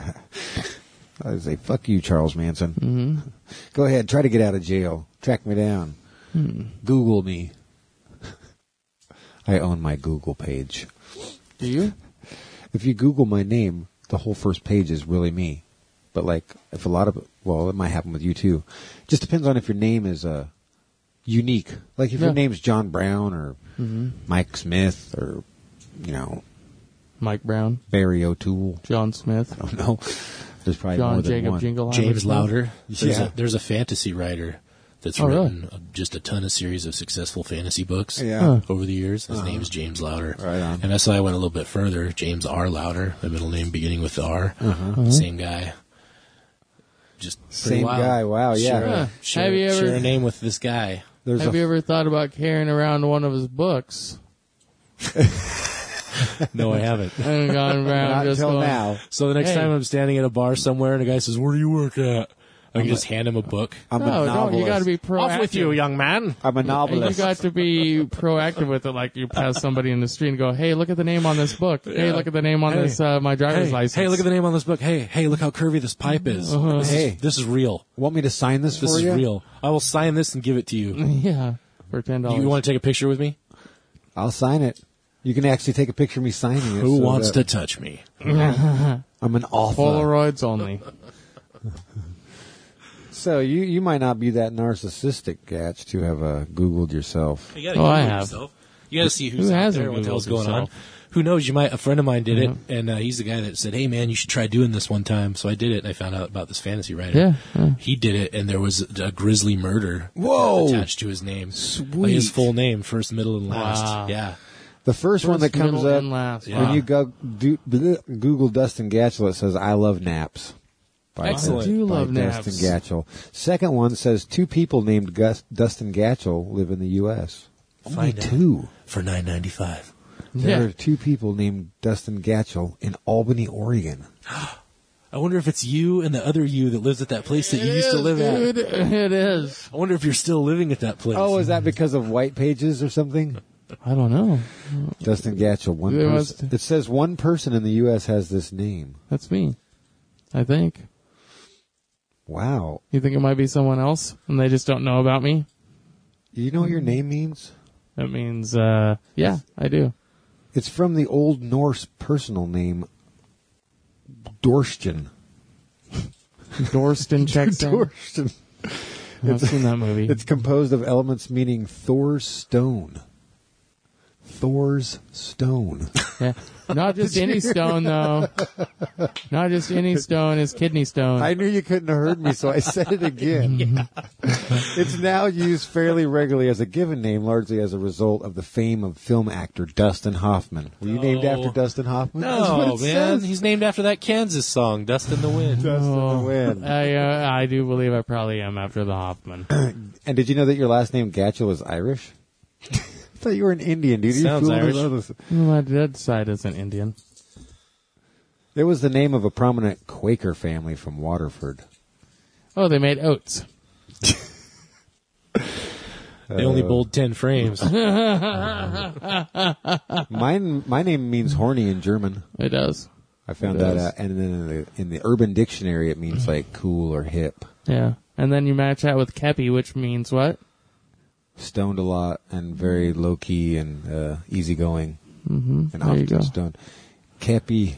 I say, fuck you, Charles Manson. Mm-hmm. Go ahead, try to get out of jail. Track me down. Google me. I own my Google page. Do you? If you Google my name, the whole first page is really me. But if it might happen with you too. Just depends on if your name is unique. Like if your name's John Brown or Mike Smith or, Mike Brown, Barry O'Toole, John Smith. I don't know. There's probably John more than Jacob one. Jingleheimer. James Lauder. Yeah. There's a fantasy writer that's written just a ton of series of successful fantasy books over the years. His name's James Lauder. Right on. And that's why I went a little bit further. James R. Lauder, the middle name beginning with the R. Same guy. Just Same wild. guy. Wow, yeah. Share a name with this guy. Have you ever thought about carrying around one of his books? No, I haven't. And gone around Not just until going, now. So the next time I'm standing at a bar somewhere and a guy says, "Where do you work at?" I can just hand him a book. I'm a No, novelist. you got to be proactive. Off with you, young man. I'm a And you novelist. got to be proactive with it. Like you pass somebody in the street and go, "Hey, look at the name on this book. Hey, look at the name on this my driver's license. Hey, look at the name on this book. Hey, look how curvy this pipe is. This is real. Want me to sign this for This you? is real. I will sign this and give it to you. Yeah, for $10. You want to take a picture with me? I'll sign it. You can actually take a picture of me signing it. Who so wants that to touch me? I'm an author. Polaroids only. So you might not be that narcissistic, Gatch, to have Googled yourself. You gotta I Google have. yourself. You got to see who's Who out hasn't there, what the hell's Googled going on. himself? who knows? A friend of mine did it, and he's the guy that said, "Hey, man, you should try doing this one time." So I did it, and I found out about this fantasy writer. Yeah. He did it, and there was a grisly murder attached to his name. Sweet. Like his full name, first, middle, and last. Wow. Yeah. The first one that comes middle, up and last. Yeah. when you go Google Dustin Gatchell, it says, "I love naps." Excellent. I do love naps. Dustin Gatchell. Second one says 2 people named Dustin Gatchell live in the U.S. Only Find out. 2. For $9.95. There are 2 people named Dustin Gatchell in Albany, Oregon. I wonder if it's you and the other you that lives at that place that you used to live Dude, at. it is. I wonder if you're still living at that place. Oh, is that because of White Pages or something? I don't know. Dustin Gatchell, one It person. must- It says one person in the U.S. has this name. That's me. I think. Wow. You think it might be someone else, and they just don't know about me? You know what your name means? That means, yeah, I do. It's from the Old Norse personal name, Dorsten. Dorston checks in. Dorsten. I've seen that movie. It's composed of elements meaning Thor's stone. Thor's stone. Yeah. Not just any stone, though. Not just any stone. It's kidney stone. I knew you couldn't have heard me, so I said it again. It's now used fairly regularly as a given name, largely as a result of the fame of film actor Dustin Hoffman. Were you named after Dustin Hoffman? That's what No, it man. says. He's named after that Kansas song, Dust in the Wind. Dust in the Wind. I do believe I probably am after the Hoffman. And did you know that your last name Gatchell is Irish? I thought you were an Indian, dude. Sounds Irish. My dad's side isn't Indian. It was the name of a prominent Quaker family from Waterford. Oh, they made oats. They only bowled 10 frames. My name means horny in German. It does. I found It that does. out. And then in the Urban Dictionary, it means like cool or hip. Yeah. And then you match that with Kepi, which means what? Stoned a lot and very low key and easygoing. Mm-hmm. And There you often go. stoned. Kepi.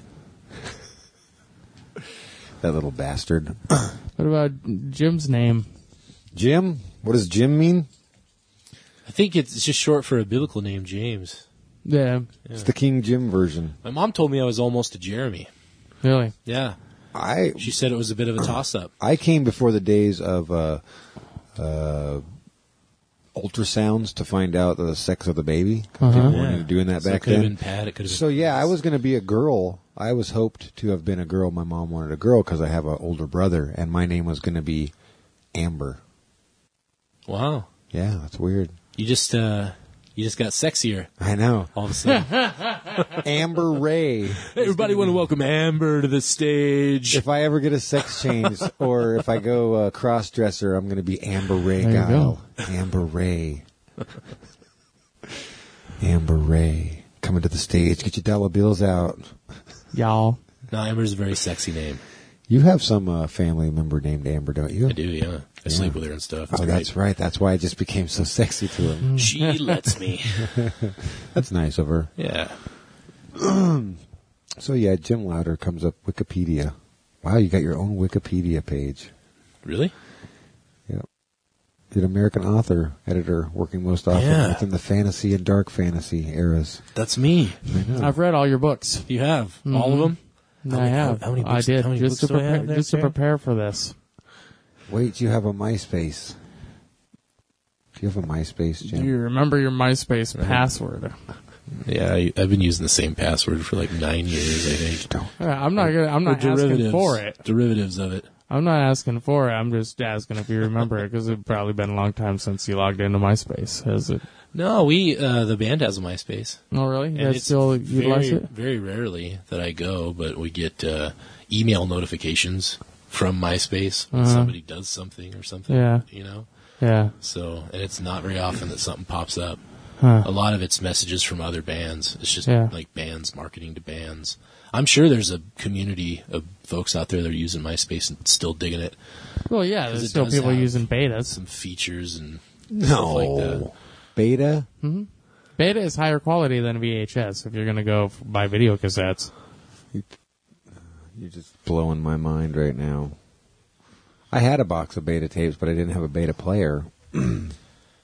That little bastard. What about Jim's name? Jim? What does Jim mean? I think it's just short for a biblical name, James. Yeah. It's the King Jim version. My mom told me I was almost a Jeremy. Really? Yeah. I She said it was a bit of a toss-up. I came before the days of ultrasounds to find out the sex of the baby. People weren't even doing that So back it could have then. been Pat. It could have been. So yeah, I was going to be a girl. I was hoped to have been a girl. My mom wanted a girl because I have an older brother, and my name was going to be Amber. Wow. Yeah, that's weird. You just got sexier I know. all of a sudden. Amber Ray. Everybody want to welcome Amber to the stage. If I ever get a sex change or if I go cross dresser, I'm going to be Amber Ray There you Guile. Amber Ray. Amber Ray. Coming to the stage. Get your dollar bills out. Y'all. No, Amber's a very sexy name. You have some family member named Amber, don't you? I do, yeah. I sleep with her and stuff. It's Oh, great. that's right. That's why I just became so sexy to him. She lets me. That's nice of her. Yeah. So yeah, Jim Louder comes up Wikipedia. Wow, you got your own Wikipedia page. Really? Yep. You're an American author, editor, working most often Yeah. within the fantasy and dark fantasy eras. That's me. I know. I've read all your books. You have? All of them? I have. how many I books- did how many just to books do I have prepare. there, Just to Terry? prepare for this. Wait, you have a MySpace. Do you have a MySpace, Do Jim? you remember your MySpace password? Yeah, I've been using the same password for like 9 years, I think. I'm not asking for it. Derivatives of it. I'm not asking for it. I'm just asking if you remember it because it's probably been a long time since you logged into MySpace. Has it? No, the band has a MySpace. Oh, really? You And guys it's still utilize very, it? very rarely that I go, but we get email notifications from MySpace when somebody does something or something. Yeah. You know? Yeah. So, and it's not very often that something pops up. Huh. A lot of it's messages from other bands. It's just Yeah. like bands marketing to bands. I'm sure there's a community of folks out there that are using MySpace and still digging it. Well, yeah. 'Cause There's it still does people have using betas. Some features and No. stuff like that. Beta? Beta is higher quality than VHS if you're going to go buy video cassettes. You're just blowing my mind right now. I had a box of beta tapes, but I didn't have a beta player.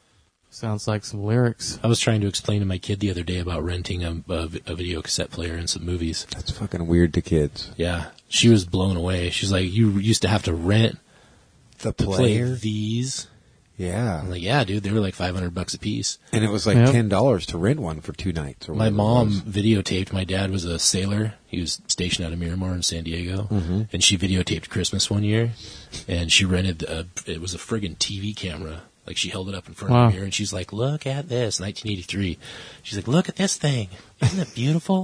Sounds like some lyrics. I was trying to explain to my kid the other day about renting a video cassette player and some movies. That's fucking weird to kids. Yeah. She was blown away. She's like, you used to have to rent the to player? play these? Yeah. I'm like, yeah, dude, they were like $500 a piece. And it was like $10 to rent one for 2 nights. Or my mom videotaped. My dad was a sailor. He was stationed out of Miramar in San Diego. Mm-hmm. And she videotaped Christmas one year. And she rented, it was a friggin' TV camera. Like, she held it up in front of her, and she's like, look at this, 1983. She's like, look at this thing. Isn't it beautiful?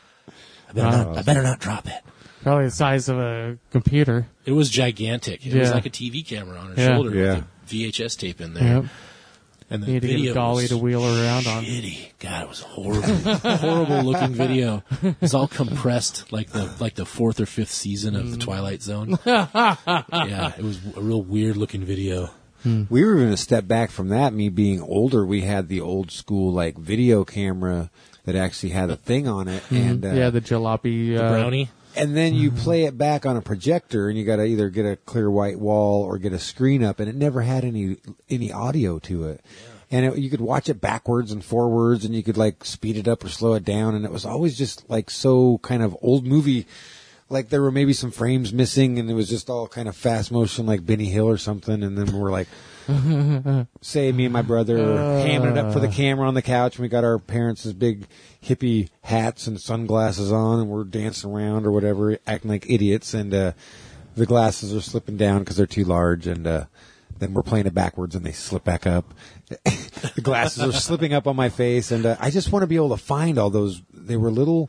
I better not drop it. Probably the size of a computer. It was gigantic. It was like a TV camera on her shoulder with a VHS tape in there. Yep. And the you had to video get a dolly to wheel her around on. Shitty. God, it was horrible. Horrible looking video. It was all compressed like the 4th or 5th season of The Twilight Zone. Yeah, it was a real weird looking video. We were even a step back from that. Me being older, we had the old school like video camera that actually had a thing on it, and the jalopy, the brownie. And then you play it back on a projector, and you got to either get a clear white wall or get a screen up, and it never had any audio to it. Yeah. And you could watch it backwards and forwards, and you could like speed it up or slow it down, and it was always just like so kind of old movie. Like there were maybe some frames missing, and it was just all kind of fast motion, like Benny Hill or something. And then we're like, say me and my brother hamming it up for the camera on the couch, and we got our parents' big hippie hats and sunglasses on, and we're dancing around or whatever, acting like idiots. And the glasses are slipping down because they're too large, and then we're playing it backwards, and they slip back up. The glasses are slipping up on my face, and I just want to be able to find all those. They were little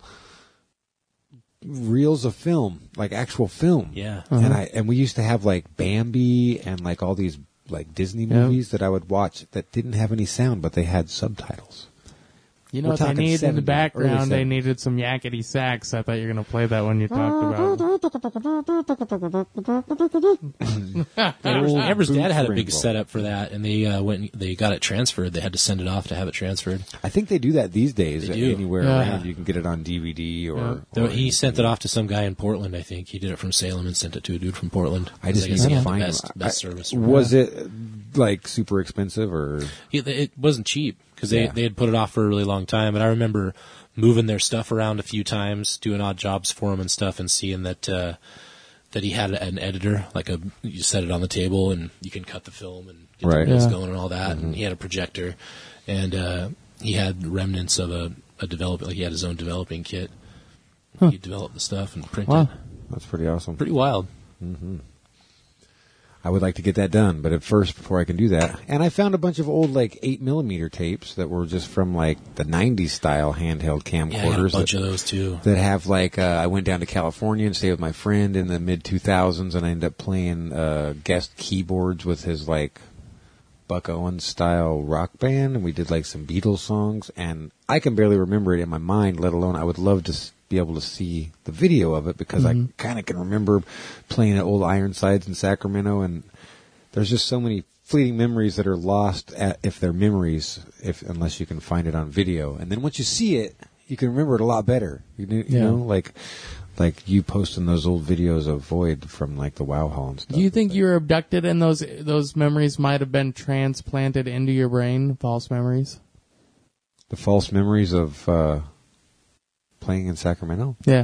reels of film, like actual film. Yeah. And we used to have like Bambi and like all these like Disney movies that I would watch that didn't have any sound, but they had subtitles. You know what they need in the background? They needed some yakety sax. I thought you were going to play that when you talked about Amber's dad had a big setup for that, and they got it transferred. They had to send it off to have it transferred. I think they do that these days. Anywhere around, you can get it on DVD or he sent it off to some guy in Portland, I think. He did it from Salem and sent it to a dude from Portland. I just need to find best service. Was it like super expensive or? It wasn't cheap. Because they had put it off for a really long time. And I remember moving their stuff around a few times, doing odd jobs for him and stuff, and seeing that he had an editor, you set it on the table and you can cut the film and get the reels going and all that. Mm-hmm. And he had a projector, and he had remnants of a development, like he had his own developing kit. Huh. He developed the stuff and printed. Wow. That's pretty awesome. Pretty wild. Mm-hmm. I would like to get that done, but at first, before I can do that, and I found a bunch of old 8mm tapes that were just from the 90s style handheld camcorders. Yeah, I got a bunch of those too. That have I went down to California and stayed with my friend in the mid 2000s, and I ended up playing guest keyboards with his Buck Owens style rock band, and we did some Beatles songs, and I can barely remember it in my mind, let alone I would love to be able to see the video of it, because I kind of can remember playing at old Ironsides in Sacramento, and there's just so many fleeting memories that are lost if they're memories, unless you can find it on video. And then once you see it, you can remember it a lot better. You know, like you posting those old videos of Void from the Wow Hall and stuff. Do you think you were abducted and those memories might have been transplanted into your brain? False memories? The false memories of playing in Sacramento? Yeah.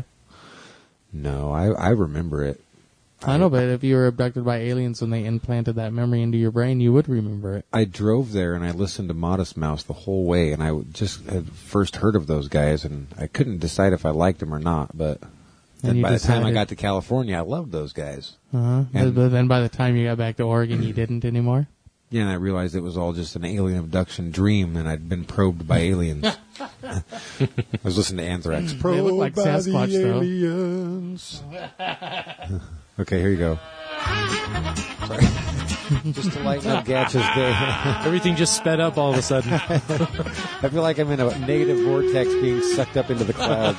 No, I remember it. I know, but if you were abducted by aliens and they implanted that memory into your brain, you would remember it. I drove there and I listened to Modest Mouse the whole way, and I just had first heard of those guys, and I couldn't decide if I liked them or not, but then by the time I got to California, I loved those guys. Uh-huh. But then by the time you got back to Oregon, you didn't anymore? Yeah, and I realized it was all just an alien abduction dream, and I'd been probed by aliens. I was listening to Anthrax. They look like Sasquatch, though. Aliens. Okay, here you go. Sorry. Just to lighten up Gatch's day. Everything just sped up all of a sudden. I feel like I'm in a negative vortex being sucked up into the clouds.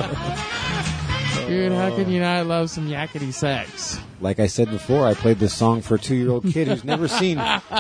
Dude, how can you not love some yakety sax? Like I said before, I played this song for a 2-year-old kid who's never seen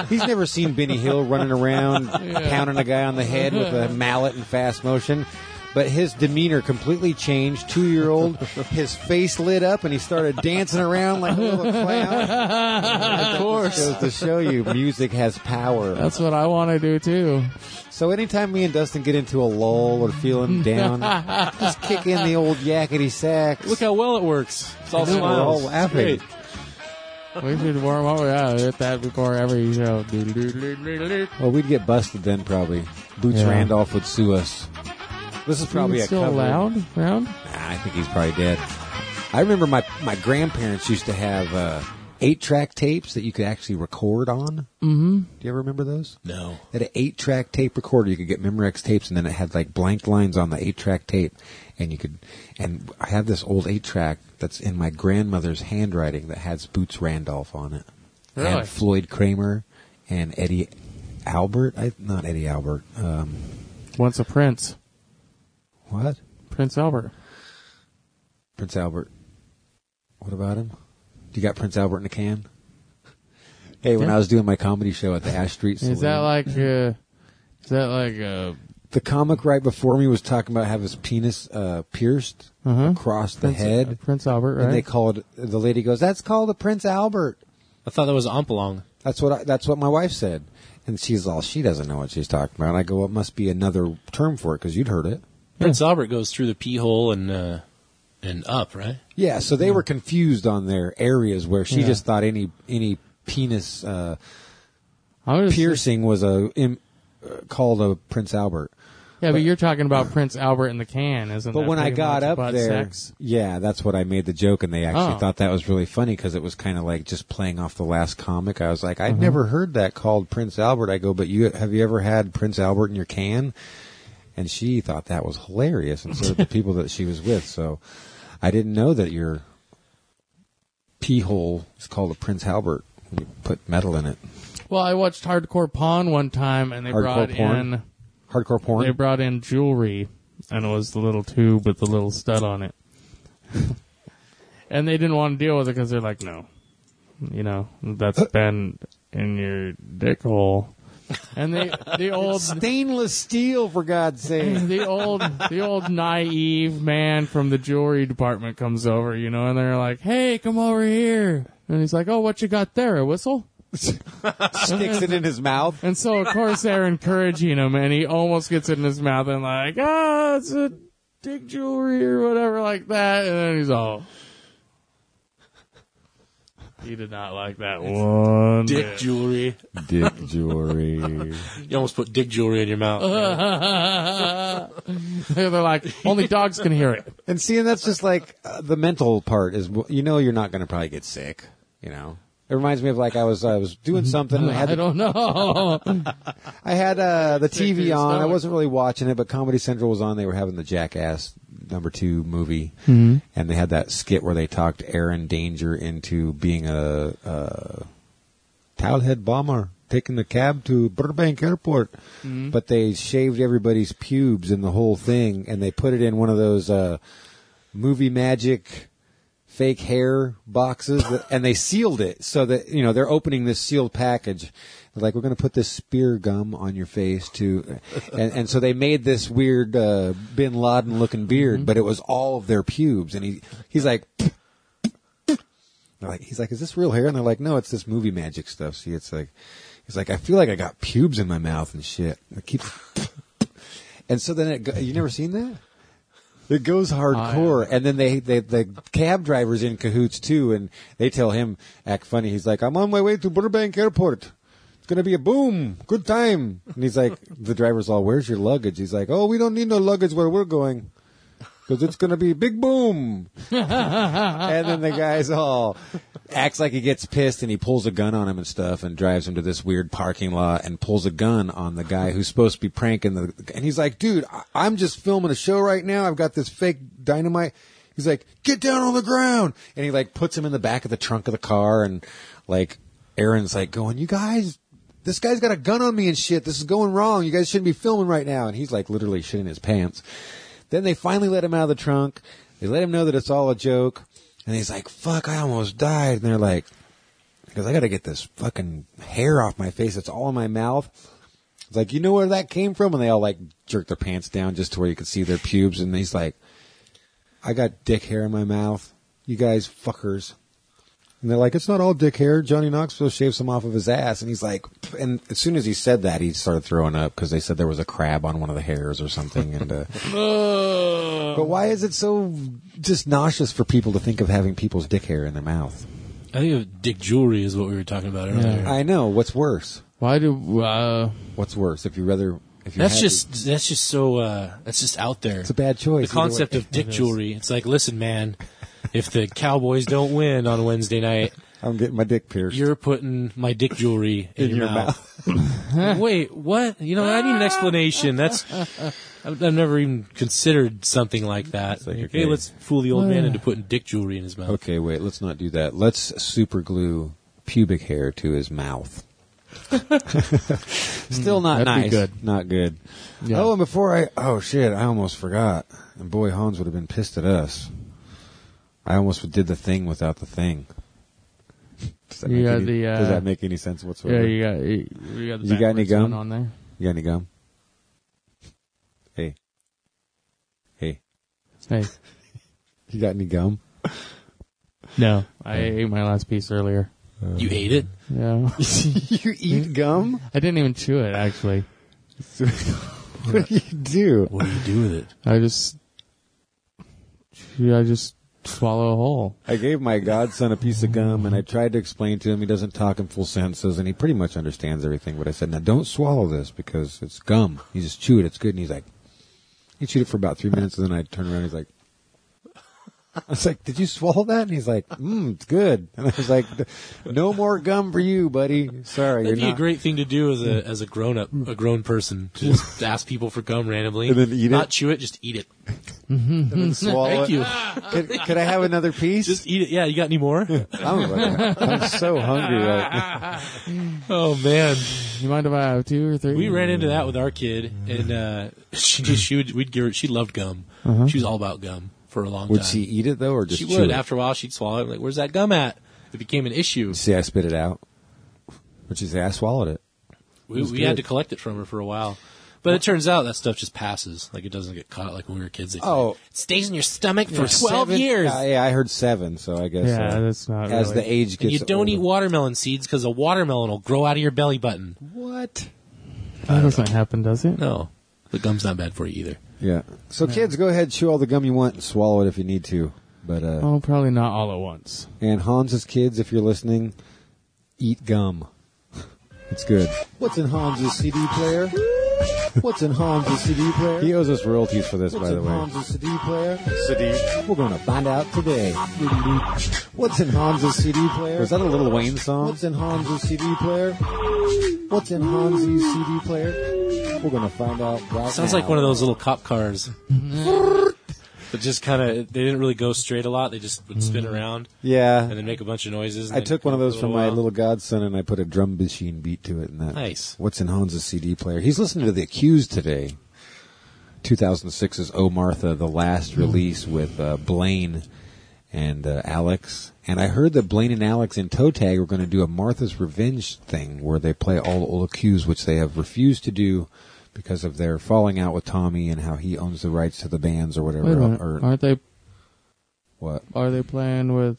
Benny Hill running around pounding a guy on the head with a mallet in fast motion. but his demeanor completely changed. 2-year-old, his face lit up, and he started dancing around like a little clown. Of course. Goes to show you, music has power. That's what I want to do, too. So anytime me and Dustin get into a lull or feeling down, just kick in the old yakety sax. Look how well it works. It's all smiles. We're all laughing. We should warm up. Yeah, hit that before every show. Well, we'd get busted then, probably. Boots Randolph would sue us. This is probably a still cover. Round? Nah, I think he's probably dead. I remember my grandparents used to have 8-track tapes that you could actually record on. Mm-hmm. Do you ever remember those? No. They had an 8-track tape recorder. You could get Memorex tapes, and then it had like blank lines on the 8-track tape. And I have this old 8-track that's in my grandmother's handwriting that has Boots Randolph on it. Really? And Floyd Kramer and Eddie Albert. Not Eddie Albert. Once a prince. What? Prince Albert. Prince Albert. What about him? You got Prince Albert in a can? Hey, when I was doing my comedy show at the Ash Street Saloon. Is that like the comic right before me was talking about having his penis pierced across the head. Prince Albert, right? And they called, the lady goes, "That's called a Prince Albert." I thought that was Ompalong. That's what my wife said. And she doesn't know what she's talking about. And I go, well, it must be another term for it because you'd heard it. Prince Albert goes through the pee hole and up, right? Yeah, so they were confused on their areas where she just thought any penis piercing was called a Prince Albert. Yeah, but you're talking about Prince Albert in the can, isn't it? But when I got up there, sex? yeah, that's what I made the joke, and they actually thought that was really funny because it was kind of like just playing off the last comic. I was like, I'd never heard that called Prince Albert. I go, but have you ever had Prince Albert in your can? And she thought that was hilarious, and so did the people that she was with. So I didn't know that your pee hole is called a Prince Albert when you put metal in it. Well, I watched Hardcore Pawn one time, and they brought in hardcore porn. They brought in jewelry, and it was the little tube with the little stud on it. And they didn't want to deal with it because they're like, no, that's been in your dick hole. And the old stainless steel, for God's sake. the old naive man from the jewelry department comes over, and they're like, "Hey, come over here." And he's like, "Oh, what you got there? A whistle?" Sticks it in his mouth. And so, of course, they're encouraging him, and he almost gets it in his mouth and like, it's a dick jewelry or whatever like that. And then he's all... He did not like that one. Dick jewelry. Dick jewelry. You almost put dick jewelry in your mouth. They're like, only dogs can hear it. And see, and that's just like the mental part is, you're not going to probably get sick, It reminds me of like I was doing something. And I don't know. I had the TV on. I wasn't really watching it, but Comedy Central was on. They were having the Jackass #2 movie, and they had that skit where they talked Aaron Danger into being a towelhead bomber, taking the cab to Burbank Airport. But they shaved everybody's pubes in the whole thing, and they put it in one of those movie magic fake hair boxes, and they sealed it so that, they're opening this sealed package. They're like, we're going to put this spear gum on your face too. And so they made this weird Bin Laden looking beard, but it was all of their pubes. And he's like, he's like, is this real hair? And they're like, no, it's this movie magic stuff. See, he's like, I feel like I got pubes in my mouth and shit. And so then you never seen that? It goes hardcore, and then the cab driver's in cahoots too, and they tell him, act funny. He's like, I'm on my way to Burbank Airport. It's gonna be a boom, good time. And he's like, the driver's all, where's your luggage? He's like, oh, we don't need no luggage where we're going, because it's gonna be big boom. And then the guy's all acts like he gets pissed, and he pulls a gun on him and stuff, and drives him to this weird parking lot and pulls a gun on the guy who's supposed to be pranking and he's like, dude, I'm just filming a show right now. I've got this fake dynamite. He's like, get down on the ground. And he like puts him in the back of the trunk of the car, and like Aaron's like going, you guys, this guy's got a gun on me and shit. This is going wrong. You guys shouldn't be filming right now. And he's like literally shitting his pants. Then they finally let him out of the trunk. They let him know that it's all a joke. And he's like, fuck, I almost died. And they're like, because I got to get this fucking hair off my face. It's all in my mouth. It's like, you know where that came from? And they all like jerk their pants down just to where you could see their pubes. And he's like, I got dick hair in my mouth. You guys fuckers. And they're like, it's not all dick hair. Johnny Knoxville shaved some off of his ass. And he's like, and as soon as he said that, he started throwing up because they said there was a crab on one of the hairs or something. And but why is it so just nauseous for people to think of having people's dick hair in their mouth? I think dick jewelry is what we were talking about earlier. I know. What's worse? Why do? What's worse? If you rather, if you that's just so that's just out there. It's a bad choice. The concept of dick jewelry. It's like, listen, man, if the Cowboys don't win on Wednesday night, I'm getting my dick pierced. You're putting my dick jewelry in your mouth. Wait, what? You know, I need an explanation. That's I've never even considered something like that. Like, okay, let's fool the old man into putting dick jewelry in his mouth. Okay, wait, let's not do that. Let's super glue pubic hair to his mouth. Still not That'd nice. be good. Not good. Yeah. Oh, and before I almost forgot. And boy, Hans would have been pissed at us. I almost did the thing without the thing. Does that make any sense whatsoever? Yeah, you got the You got any backwards gum one on there? You got any gum? Hey. Hey. You got any gum? No, I ate my last piece earlier. You ate it? Yeah. You eat gum? I didn't even chew it, actually. What do you do? What do you do with it? I just swallow a whole. I gave my godson a piece of gum, and I tried to explain to him. He doesn't talk in full sentences, and he pretty much understands everything. But I said, now don't swallow this because it's gum. You just chew it. It's good. And he's like, he chewed it for about 3 minutes, and then I turned around and he's like, I was like, did you swallow that? And he's like, it's good. And I was like, no more gum for you, buddy. Sorry. That'd be a great thing to do as a grown person. To just ask people for gum randomly. And then eat it? Not chew it, just eat it. And then swallow Thank it. you. Could I have another piece? Just eat it. Yeah, you got any more? I'm so hungry right now. Oh, man. You mind if I have 2 or 3? We ran into that with our kid, and she loved gum. She was all about gum for a long time. Would she eat it, though, or just She chew would. it? After a while, she'd swallow it. Like, where's that gum at? It became an issue. See, I spit it out. But she said, I swallowed it. We had to collect it from her for a while. But it turns out that stuff just passes. Like, it doesn't get caught like when we were kids. They say, it stays in your stomach for 12 years. Yeah, I heard 7, so I guess. Yeah, that's not as really. the age gets And you don't older. eat watermelon seeds because a watermelon will grow out of your belly button. What? That doesn't happen, does it? No. The gum's not bad for you either. Yeah. So kids, go ahead, chew all the gum you want and swallow it if you need to. But Oh, probably not all at once. and Hans's kids, if you're listening, eat gum. It's good. What's in Hans's CD player? What's in Hans's CD player? He owes us royalties for this, by the way. What's in Hans's CD player? CD. We're going to find out today. What's in Hans's CD player? Was that a Lil Wayne song? What's in Hans's CD player? What's in Hans's CD player? We're going to find out right Sounds now. like one of those little cop cars. But just kind of, they didn't really go straight a lot. They just would spin around Yeah. and then make a bunch of noises. And I then took one of for a those from while. my little godson, and I put a drum machine beat to it. And that. Nice. What's in Hans's CD player? He's listening to The Accused today. 2006's Oh Martha, the last release with Blaine and Alex. And I heard that Blaine and Alex in Toe Tag were going to do a Martha's Revenge thing where they play all the old Accused, which they have refused to do because of their falling out with Tommy and how he owns the rights to the bands or whatever. Wait a minute. Or, Aren't they? what? Are they playing with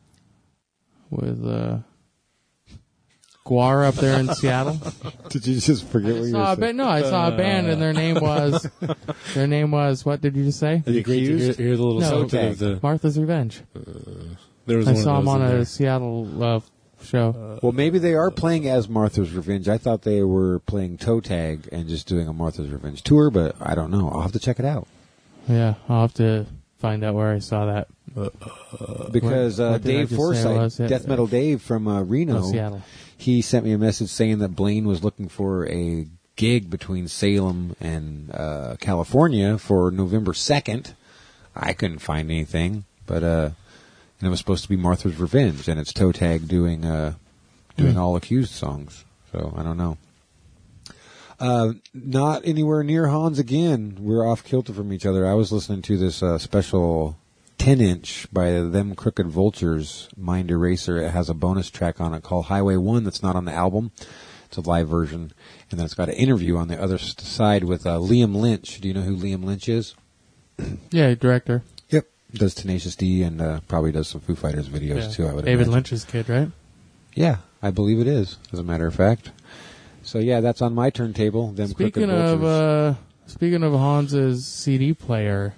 Guar up there in Seattle? Did you just forget what you were saying? I saw a band and their name was what did you just say? It'd be great to hear the little No, snippet of the. Martha's Revenge. There was I one saw of them those on in a there. Seattle show. Well, maybe they are playing as Martha's Revenge. I thought they were playing Toe Tag and just doing a Martha's Revenge tour, but I don't know. I'll have to check it out. Yeah, I'll have to find out where I saw that. Because what did I Dave just say it Forsythe, was? Yeah. Death Metal Dave from Reno, Seattle. he sent me a message saying that Blaine was looking for a gig between Salem and California for November 2nd. I couldn't find anything, but and it was supposed to be Martha's Revenge, and it's Toe Tag doing all Accused songs. So I don't know. Not anywhere near Hans again. We're off kilter from each other. I was listening to this special 10-inch by Them Crooked Vultures, Mind Eraser. It has a bonus track on it called Highway 1 that's not on the album. It's a live version. And then it's got an interview on the other side with Liam Lynch. Do you know who Liam Lynch is? Yeah, director. Yep. Does Tenacious D and probably does some Foo Fighters videos too, I would David imagine. Lynch's kid, right? Yeah, I believe it is, as a matter of fact. So yeah, that's on my turntable. Them Speaking of Hans's CD player,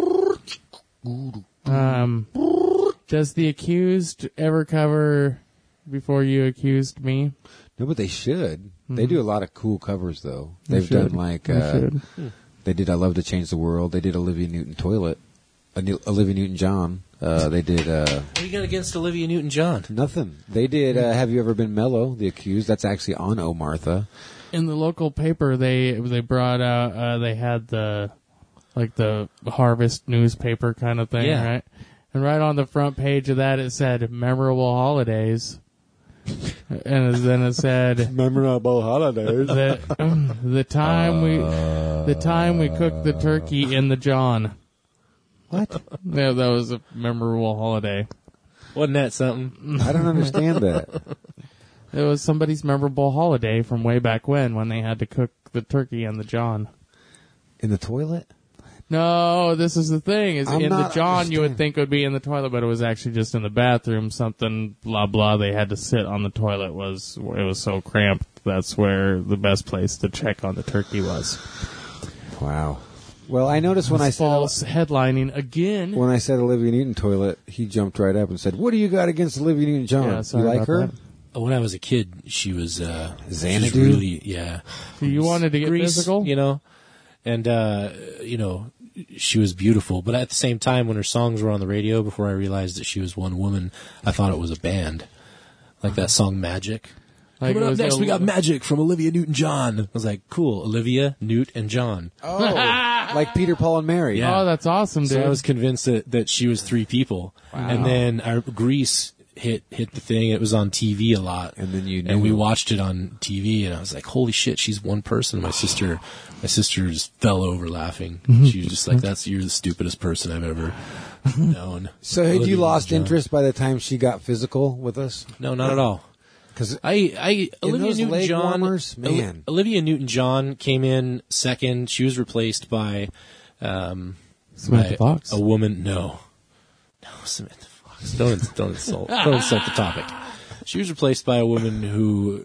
does The Accused ever cover Before You Accused Me? No, but they should. Mm-hmm. They do a lot of cool covers, though. They've done like they did "I Love to Change the World." They did Olivia Newton Toilet, Olivia Newton-John. They did. What do you got against Olivia Newton-John? Nothing. They did. Have You Ever Been Mellow? The Accused. That's actually on Oh Martha. In the local paper, they brought out. They had the Harvest newspaper kind of thing, right? And right on the front page of that, it said "Memorable Holidays," and then it said "Memorable Holidays." The time we cooked the turkey in the John. What? Yeah, that was a memorable holiday. Wasn't that something? I don't understand that. It was somebody's memorable holiday from way back when they had to cook the turkey in the John. In the toilet? No, this is the thing. In the John, you would think it would be in the toilet, but it was actually just in the bathroom. Something, blah, blah. They had to sit on the toilet. It was so cramped. That's where the best place to check on the turkey was. Wow. Well, I noticed when I said false headlining again. When I said Olivia Newton Toilet, he jumped right up and said, "What do you got against Olivia Newton-John? Yeah, you like her?" That. When I was a kid, she was Xanadu. Really, yeah. You wanted to get Grease, physical, and she was beautiful. But at the same time, when her songs were on the radio, before I realized that she was one woman, I thought it was a band, like that song "Magic." Like Coming up next, we got Magic from Olivia Newton-John. I was like, cool, Olivia, Newt, and John. Oh, like Peter, Paul, and Mary. Yeah. Oh, that's awesome, dude. So I was convinced that she was three people. Wow. And then our Grease hit the thing. It was on TV a lot. And then you knew. And we watched it on TV, and I was like, holy shit, she's one person. My sister just fell over laughing. She was just like, you're the stupidest person I've ever known. So had you lost interest by the time she got physical with us? No, not at all. Because Olivia Newton-John came in second. She was replaced by Samantha Fox. A woman. No, Samantha Fox. Don't insult the topic. She was replaced by a woman who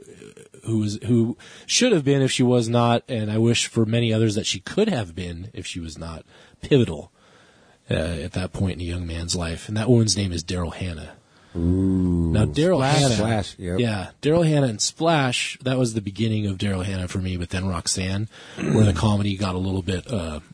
should have been if she was not, and I wish for many others that she could have been if she was not pivotal at that point in a young man's life. And that woman's name is Daryl Hannah. Ooh. Now, Daryl Hannah. Splash, yep. Yeah, Daryl Hannah and Splash, that was the beginning of Daryl Hannah for me, but then Roxanne, where the comedy got a little bit,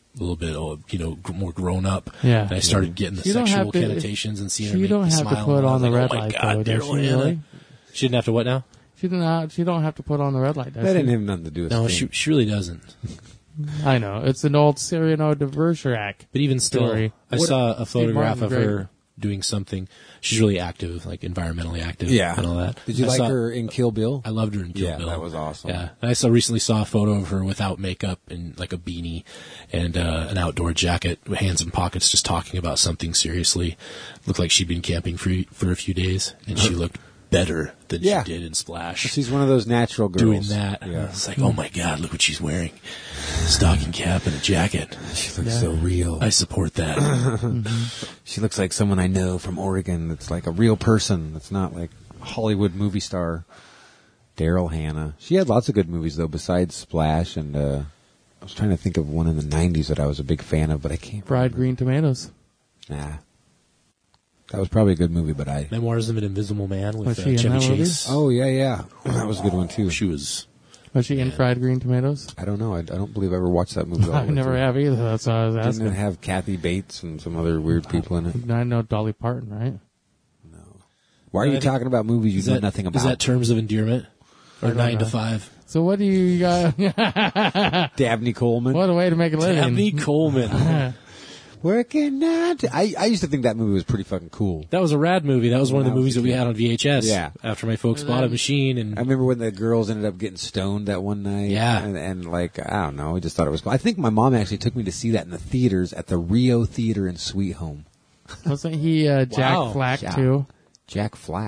more grown up. Yeah. And I started getting the sexual connotations and seeing her make me smile. She don't have to put on the red light, though, does she really? She didn't have to what now? She don't have to put on the red light, does she? That didn't have nothing to do with it. No, she really doesn't. I know. It's an old Cyrano de Bergerac. But even still, story. I saw a photograph of her doing something. She's really active, like environmentally active, and all that. Did you like her in Kill Bill? I loved her in Kill Bill. Yeah, that was awesome. Yeah, and I recently saw a photo of her without makeup and like a beanie and an outdoor jacket, with hands in pockets, just talking about something seriously. Looked like she'd been camping for a few days, and she looked better than she did in Splash. She's one of those natural girls. Doing that. Yeah. It's like, oh my God, look what she's wearing. Stocking cap and a jacket. She looks so real. I support that. She looks like someone I know from Oregon that's like a real person. That's not like a Hollywood movie star. Daryl Hannah. She had lots of good movies, though, besides Splash. And I was trying to think of one in the 90s that I was a big fan of, but I can't Fried Green Tomatoes. Nah. That was probably a good movie, but Memoirs of an Invisible Man with Chevy Chase. Oh, yeah. That was a good one, too. She was... Was she in Fried Green Tomatoes? I don't know. I don't believe I ever watched that movie. I never have either. That's what I was asking. Didn't it have Kathy Bates and some other weird people in it? I know Dolly Parton, right? No. Why are you talking about movies you know nothing about? Is that Terms of Endearment? Or 9 to 5? So what do you got? Dabney Coleman. What a way to make a living. Dabney Coleman. Working out. I used to think that movie was pretty fucking cool. That was a rad movie. That was one of the movies that we had on VHS. Yeah. After my folks bought a machine. And I remember when the girls ended up getting stoned that one night. Yeah. And like, I don't know, I just thought it was cool. I think my mom actually took me to see that in the theaters at the Rio Theater in Sweet Home. Wasn't he Jack Flack, too? Jack Flack.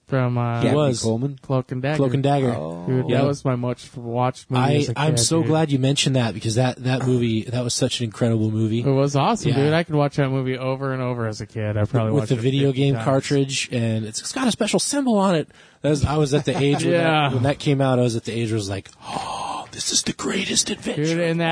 from Coleman? Cloak and Dagger. Cloak and Dagger. Dude, that was my much watched movie as a kid. I'm so dude. glad you mentioned that because that movie, that was such an incredible movie. It was awesome, Yeah. dude. I could watch that movie over and over as a kid. I probably With watched the it video 50 game times. cartridge, and it's got a special symbol on it. I was at the age Yeah. when that came out. I was at the age where I was like, "Oh, this is the greatest adventure!" Dude, and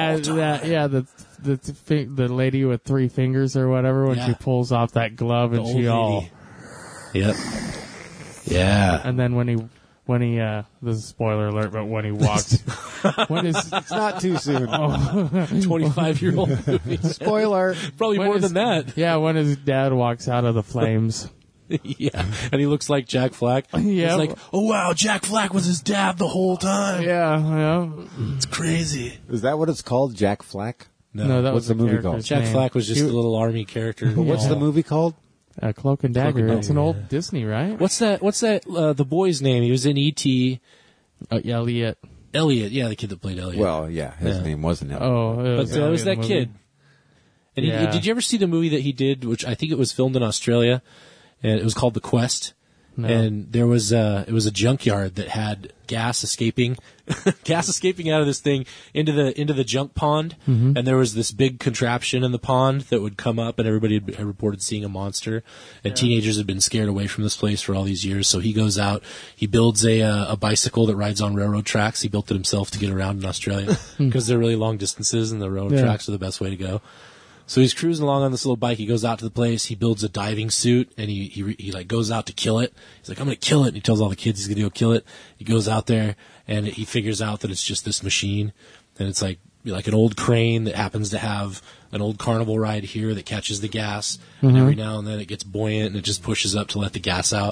the lady with 3 fingers or whatever when Yeah. she pulls off that glove and The she old all. lady. Yep. Yeah. And then when he this is a spoiler alert, but when he walks, It's not too soon. 25-year-old movie. Spoiler. Probably When more is- than that. yeah, when his dad walks out of the flames. Yeah. And he looks like Jack Flack. Yeah. It's like, oh wow, Jack Flack was his dad the whole time. Yeah. It's crazy. Is that what it's called? Jack Flack? No, that What's was the movie character's called? Jack name. Flack was just a little army character. But what's the movie called? Cloak and Dagger. Cloak and It's an Dagger, old Disney, right? What's that? The boy's name? He was in E.T. Elliot. Elliot. Yeah, the kid that played Elliot. Well, yeah, his Yeah. name wasn't Elliot. Oh, but it was Elliot that in the kid. movie. And Yeah. did you ever see the movie that he did, which I think it was filmed in Australia, and it was called The Quest? No. And there was it was a junkyard that had gas escaping out of this thing into the junk pond, Mm-hmm. and there was this big contraption in the pond that would come up, and everybody had reported seeing a monster, and teenagers had been scared away from this place for all these years. So he goes out, he builds a bicycle that rides on railroad tracks. He built it himself to get around in Australia because they're really long distances, and the railroad Yeah. tracks are the best way to go. So he's cruising along on this little bike. He goes out to the place. He builds a diving suit, and he like goes out to kill it. He's like, I'm gonna kill it. And he tells all the kids he's gonna go kill it. He goes out there, and he figures out that it's just this machine, and it's like an old crane that happens to have an old carnival ride here that catches the gas, and every now and then it gets buoyant and it just pushes up to let the gas out.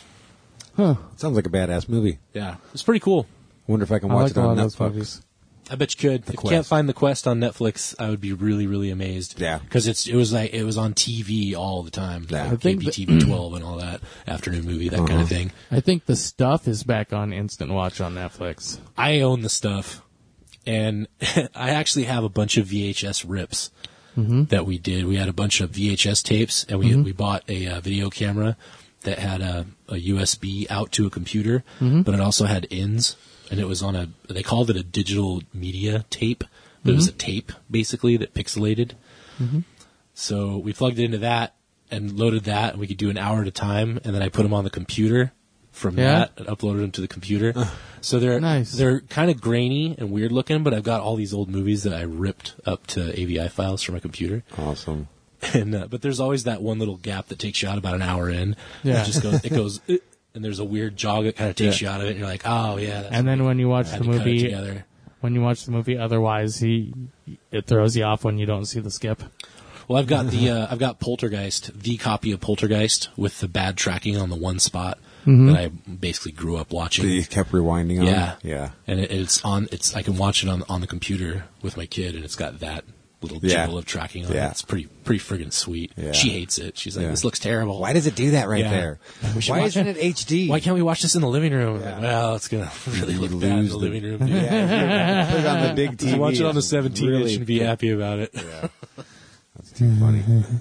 Sounds like a badass movie. Yeah, it's pretty cool. Wonder if I can I watch like it a lot on of those Netflix. movies. I bet you could. If you Quest. can't find The Quest on Netflix, I would be really, really amazed. Yeah. Because it was on TV all the time. Yeah. I think KPTV 12 and all that. Afternoon movie, that kind of thing. I think The Stuff is back on Instant Watch on Netflix. I own the stuff. And I actually have a bunch of VHS rips that we did. We had a bunch of VHS tapes, and we bought a video camera that had a USB out to a computer, but it also had ins. And it was they called it a digital media tape, but it was a tape, basically, that pixelated. So we plugged it into that and loaded that, and we could do an hour at a time, and then I put them on the computer from that and uploaded them to the computer. So Nice. they're kind of grainy and weird looking, but I've got all these old movies that I ripped up to AVI files from my computer. Awesome. And but there's always that one little gap that takes you out about an hour in. Yeah. It goes, and there's a weird jog that kind of takes you out of it, and you're like, oh yeah. That's And then when you watch I had the to cut it movie, together. otherwise it throws you off when you don't see the skip. Well, I've got I've got Poltergeist, the copy of Poltergeist with the bad tracking on the one spot that I basically grew up watching. That you kept rewinding on? Yeah, Yeah. and I can watch it on the computer with my kid, and it's got that little jiggle of tracking on it. Yeah. It's pretty friggin' sweet. Yeah. She hates it. She's like, Yeah. this looks terrible. Why does it do that right Yeah. there? We should Why watch- isn't it HD? Why can't we watch this in the living room? Yeah. Like, well, it's gonna really look You bad in lose the the- living room. Dude. Yeah, put it on the big TV. Watch it on the It's 17 really- inch and be happy about it. That's too funny.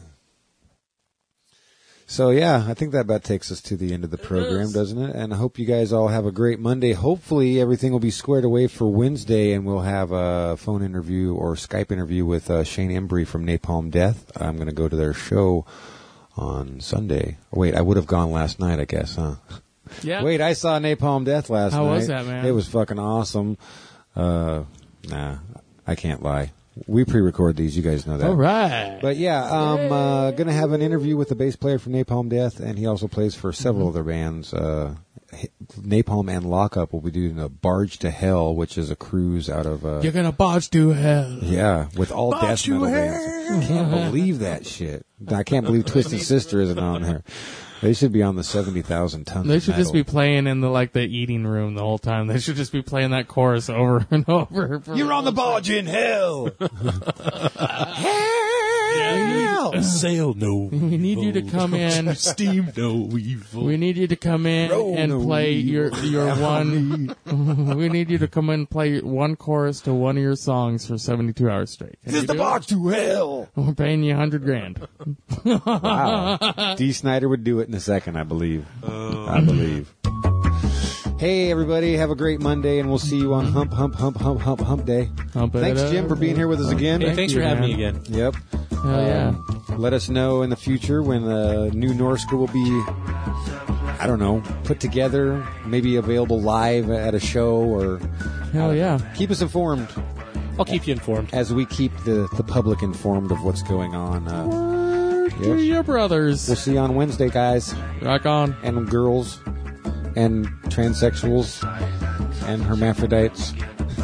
So yeah, I think that about takes us to the end of the program, doesn't it? And I hope you guys all have a great Monday. Hopefully everything will be squared away for Wednesday, and we'll have a phone interview or Skype interview with Shane Embry from Napalm Death. I'm going to go to their show on Sunday. Oh, wait, I would have gone last night, I guess, huh? Yeah. Wait, I saw Napalm Death last night. How was that, man? It was fucking awesome. Nah, I can't lie. We pre-record these, you guys know that. All right. But yeah, I'm going to have an interview with the bass player from Napalm Death, and he also plays for several other bands. Napalm and Lockup will be doing a Barge to Hell, which is a cruise out of... You're gonna barge to hell. yeah, with all death metal bands. I can't believe that shit. I can't believe Twisted Sister isn't on there. They should be on the 70,000 tons They of should just be metal. playing in the eating room the whole time. They should just be playing that chorus over and over. You're on the barge in hell! hell. Sail no. We need you to come in. Steam no evil. We need you to come in and play your one. We need you to come in and play one chorus to one of your songs for 72 hours straight. This is the box to hell. We're paying you $100,000. Wow. D. Snyder would do it in a second, I believe. I believe. Hey, everybody. Have a great Monday, and we'll see you on Hump Day. Thanks, Jim, for being here with us again. Hey, thanks for having me again. Yep. Hell yeah. Let us know in the future when the new Norska will be, I don't know, put together, maybe available live at a show, or Hell yeah. Keep us informed. I'll keep you informed. As we keep the public informed of what's going on. Yep. Your brothers. We'll see you on Wednesday, guys. Rock on. And girls. And transsexuals. And hermaphrodites.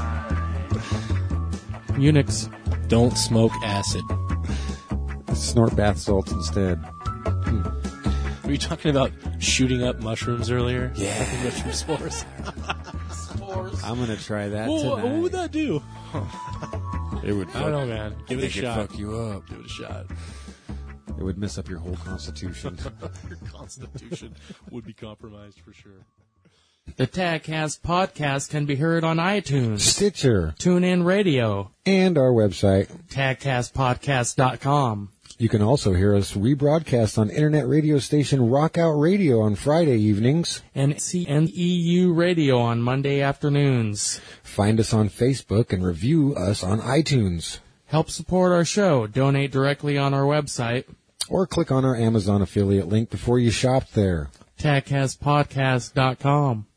Eunuchs. Don't smoke acid. Snort bath salts instead. Were you talking about shooting up mushrooms earlier? Yeah. Mushroom spores. I'm going to try that Well, tonight. what would that do? It would. I don't know, man. Give it a shot. Fuck you up. Give it a shot. It would mess up your whole constitution. Your constitution would be compromised for sure. The TagCast podcast can be heard on iTunes, Stitcher, TuneIn Radio, and our website, tagcastpodcast.com. You can also hear us rebroadcast on internet radio station Rockout Radio on Friday evenings. And CNEU Radio on Monday afternoons. Find us on Facebook and review us on iTunes. Help support our show. Donate directly on our website. Or click on our Amazon affiliate link before you shop there. TagCastPodcast.com.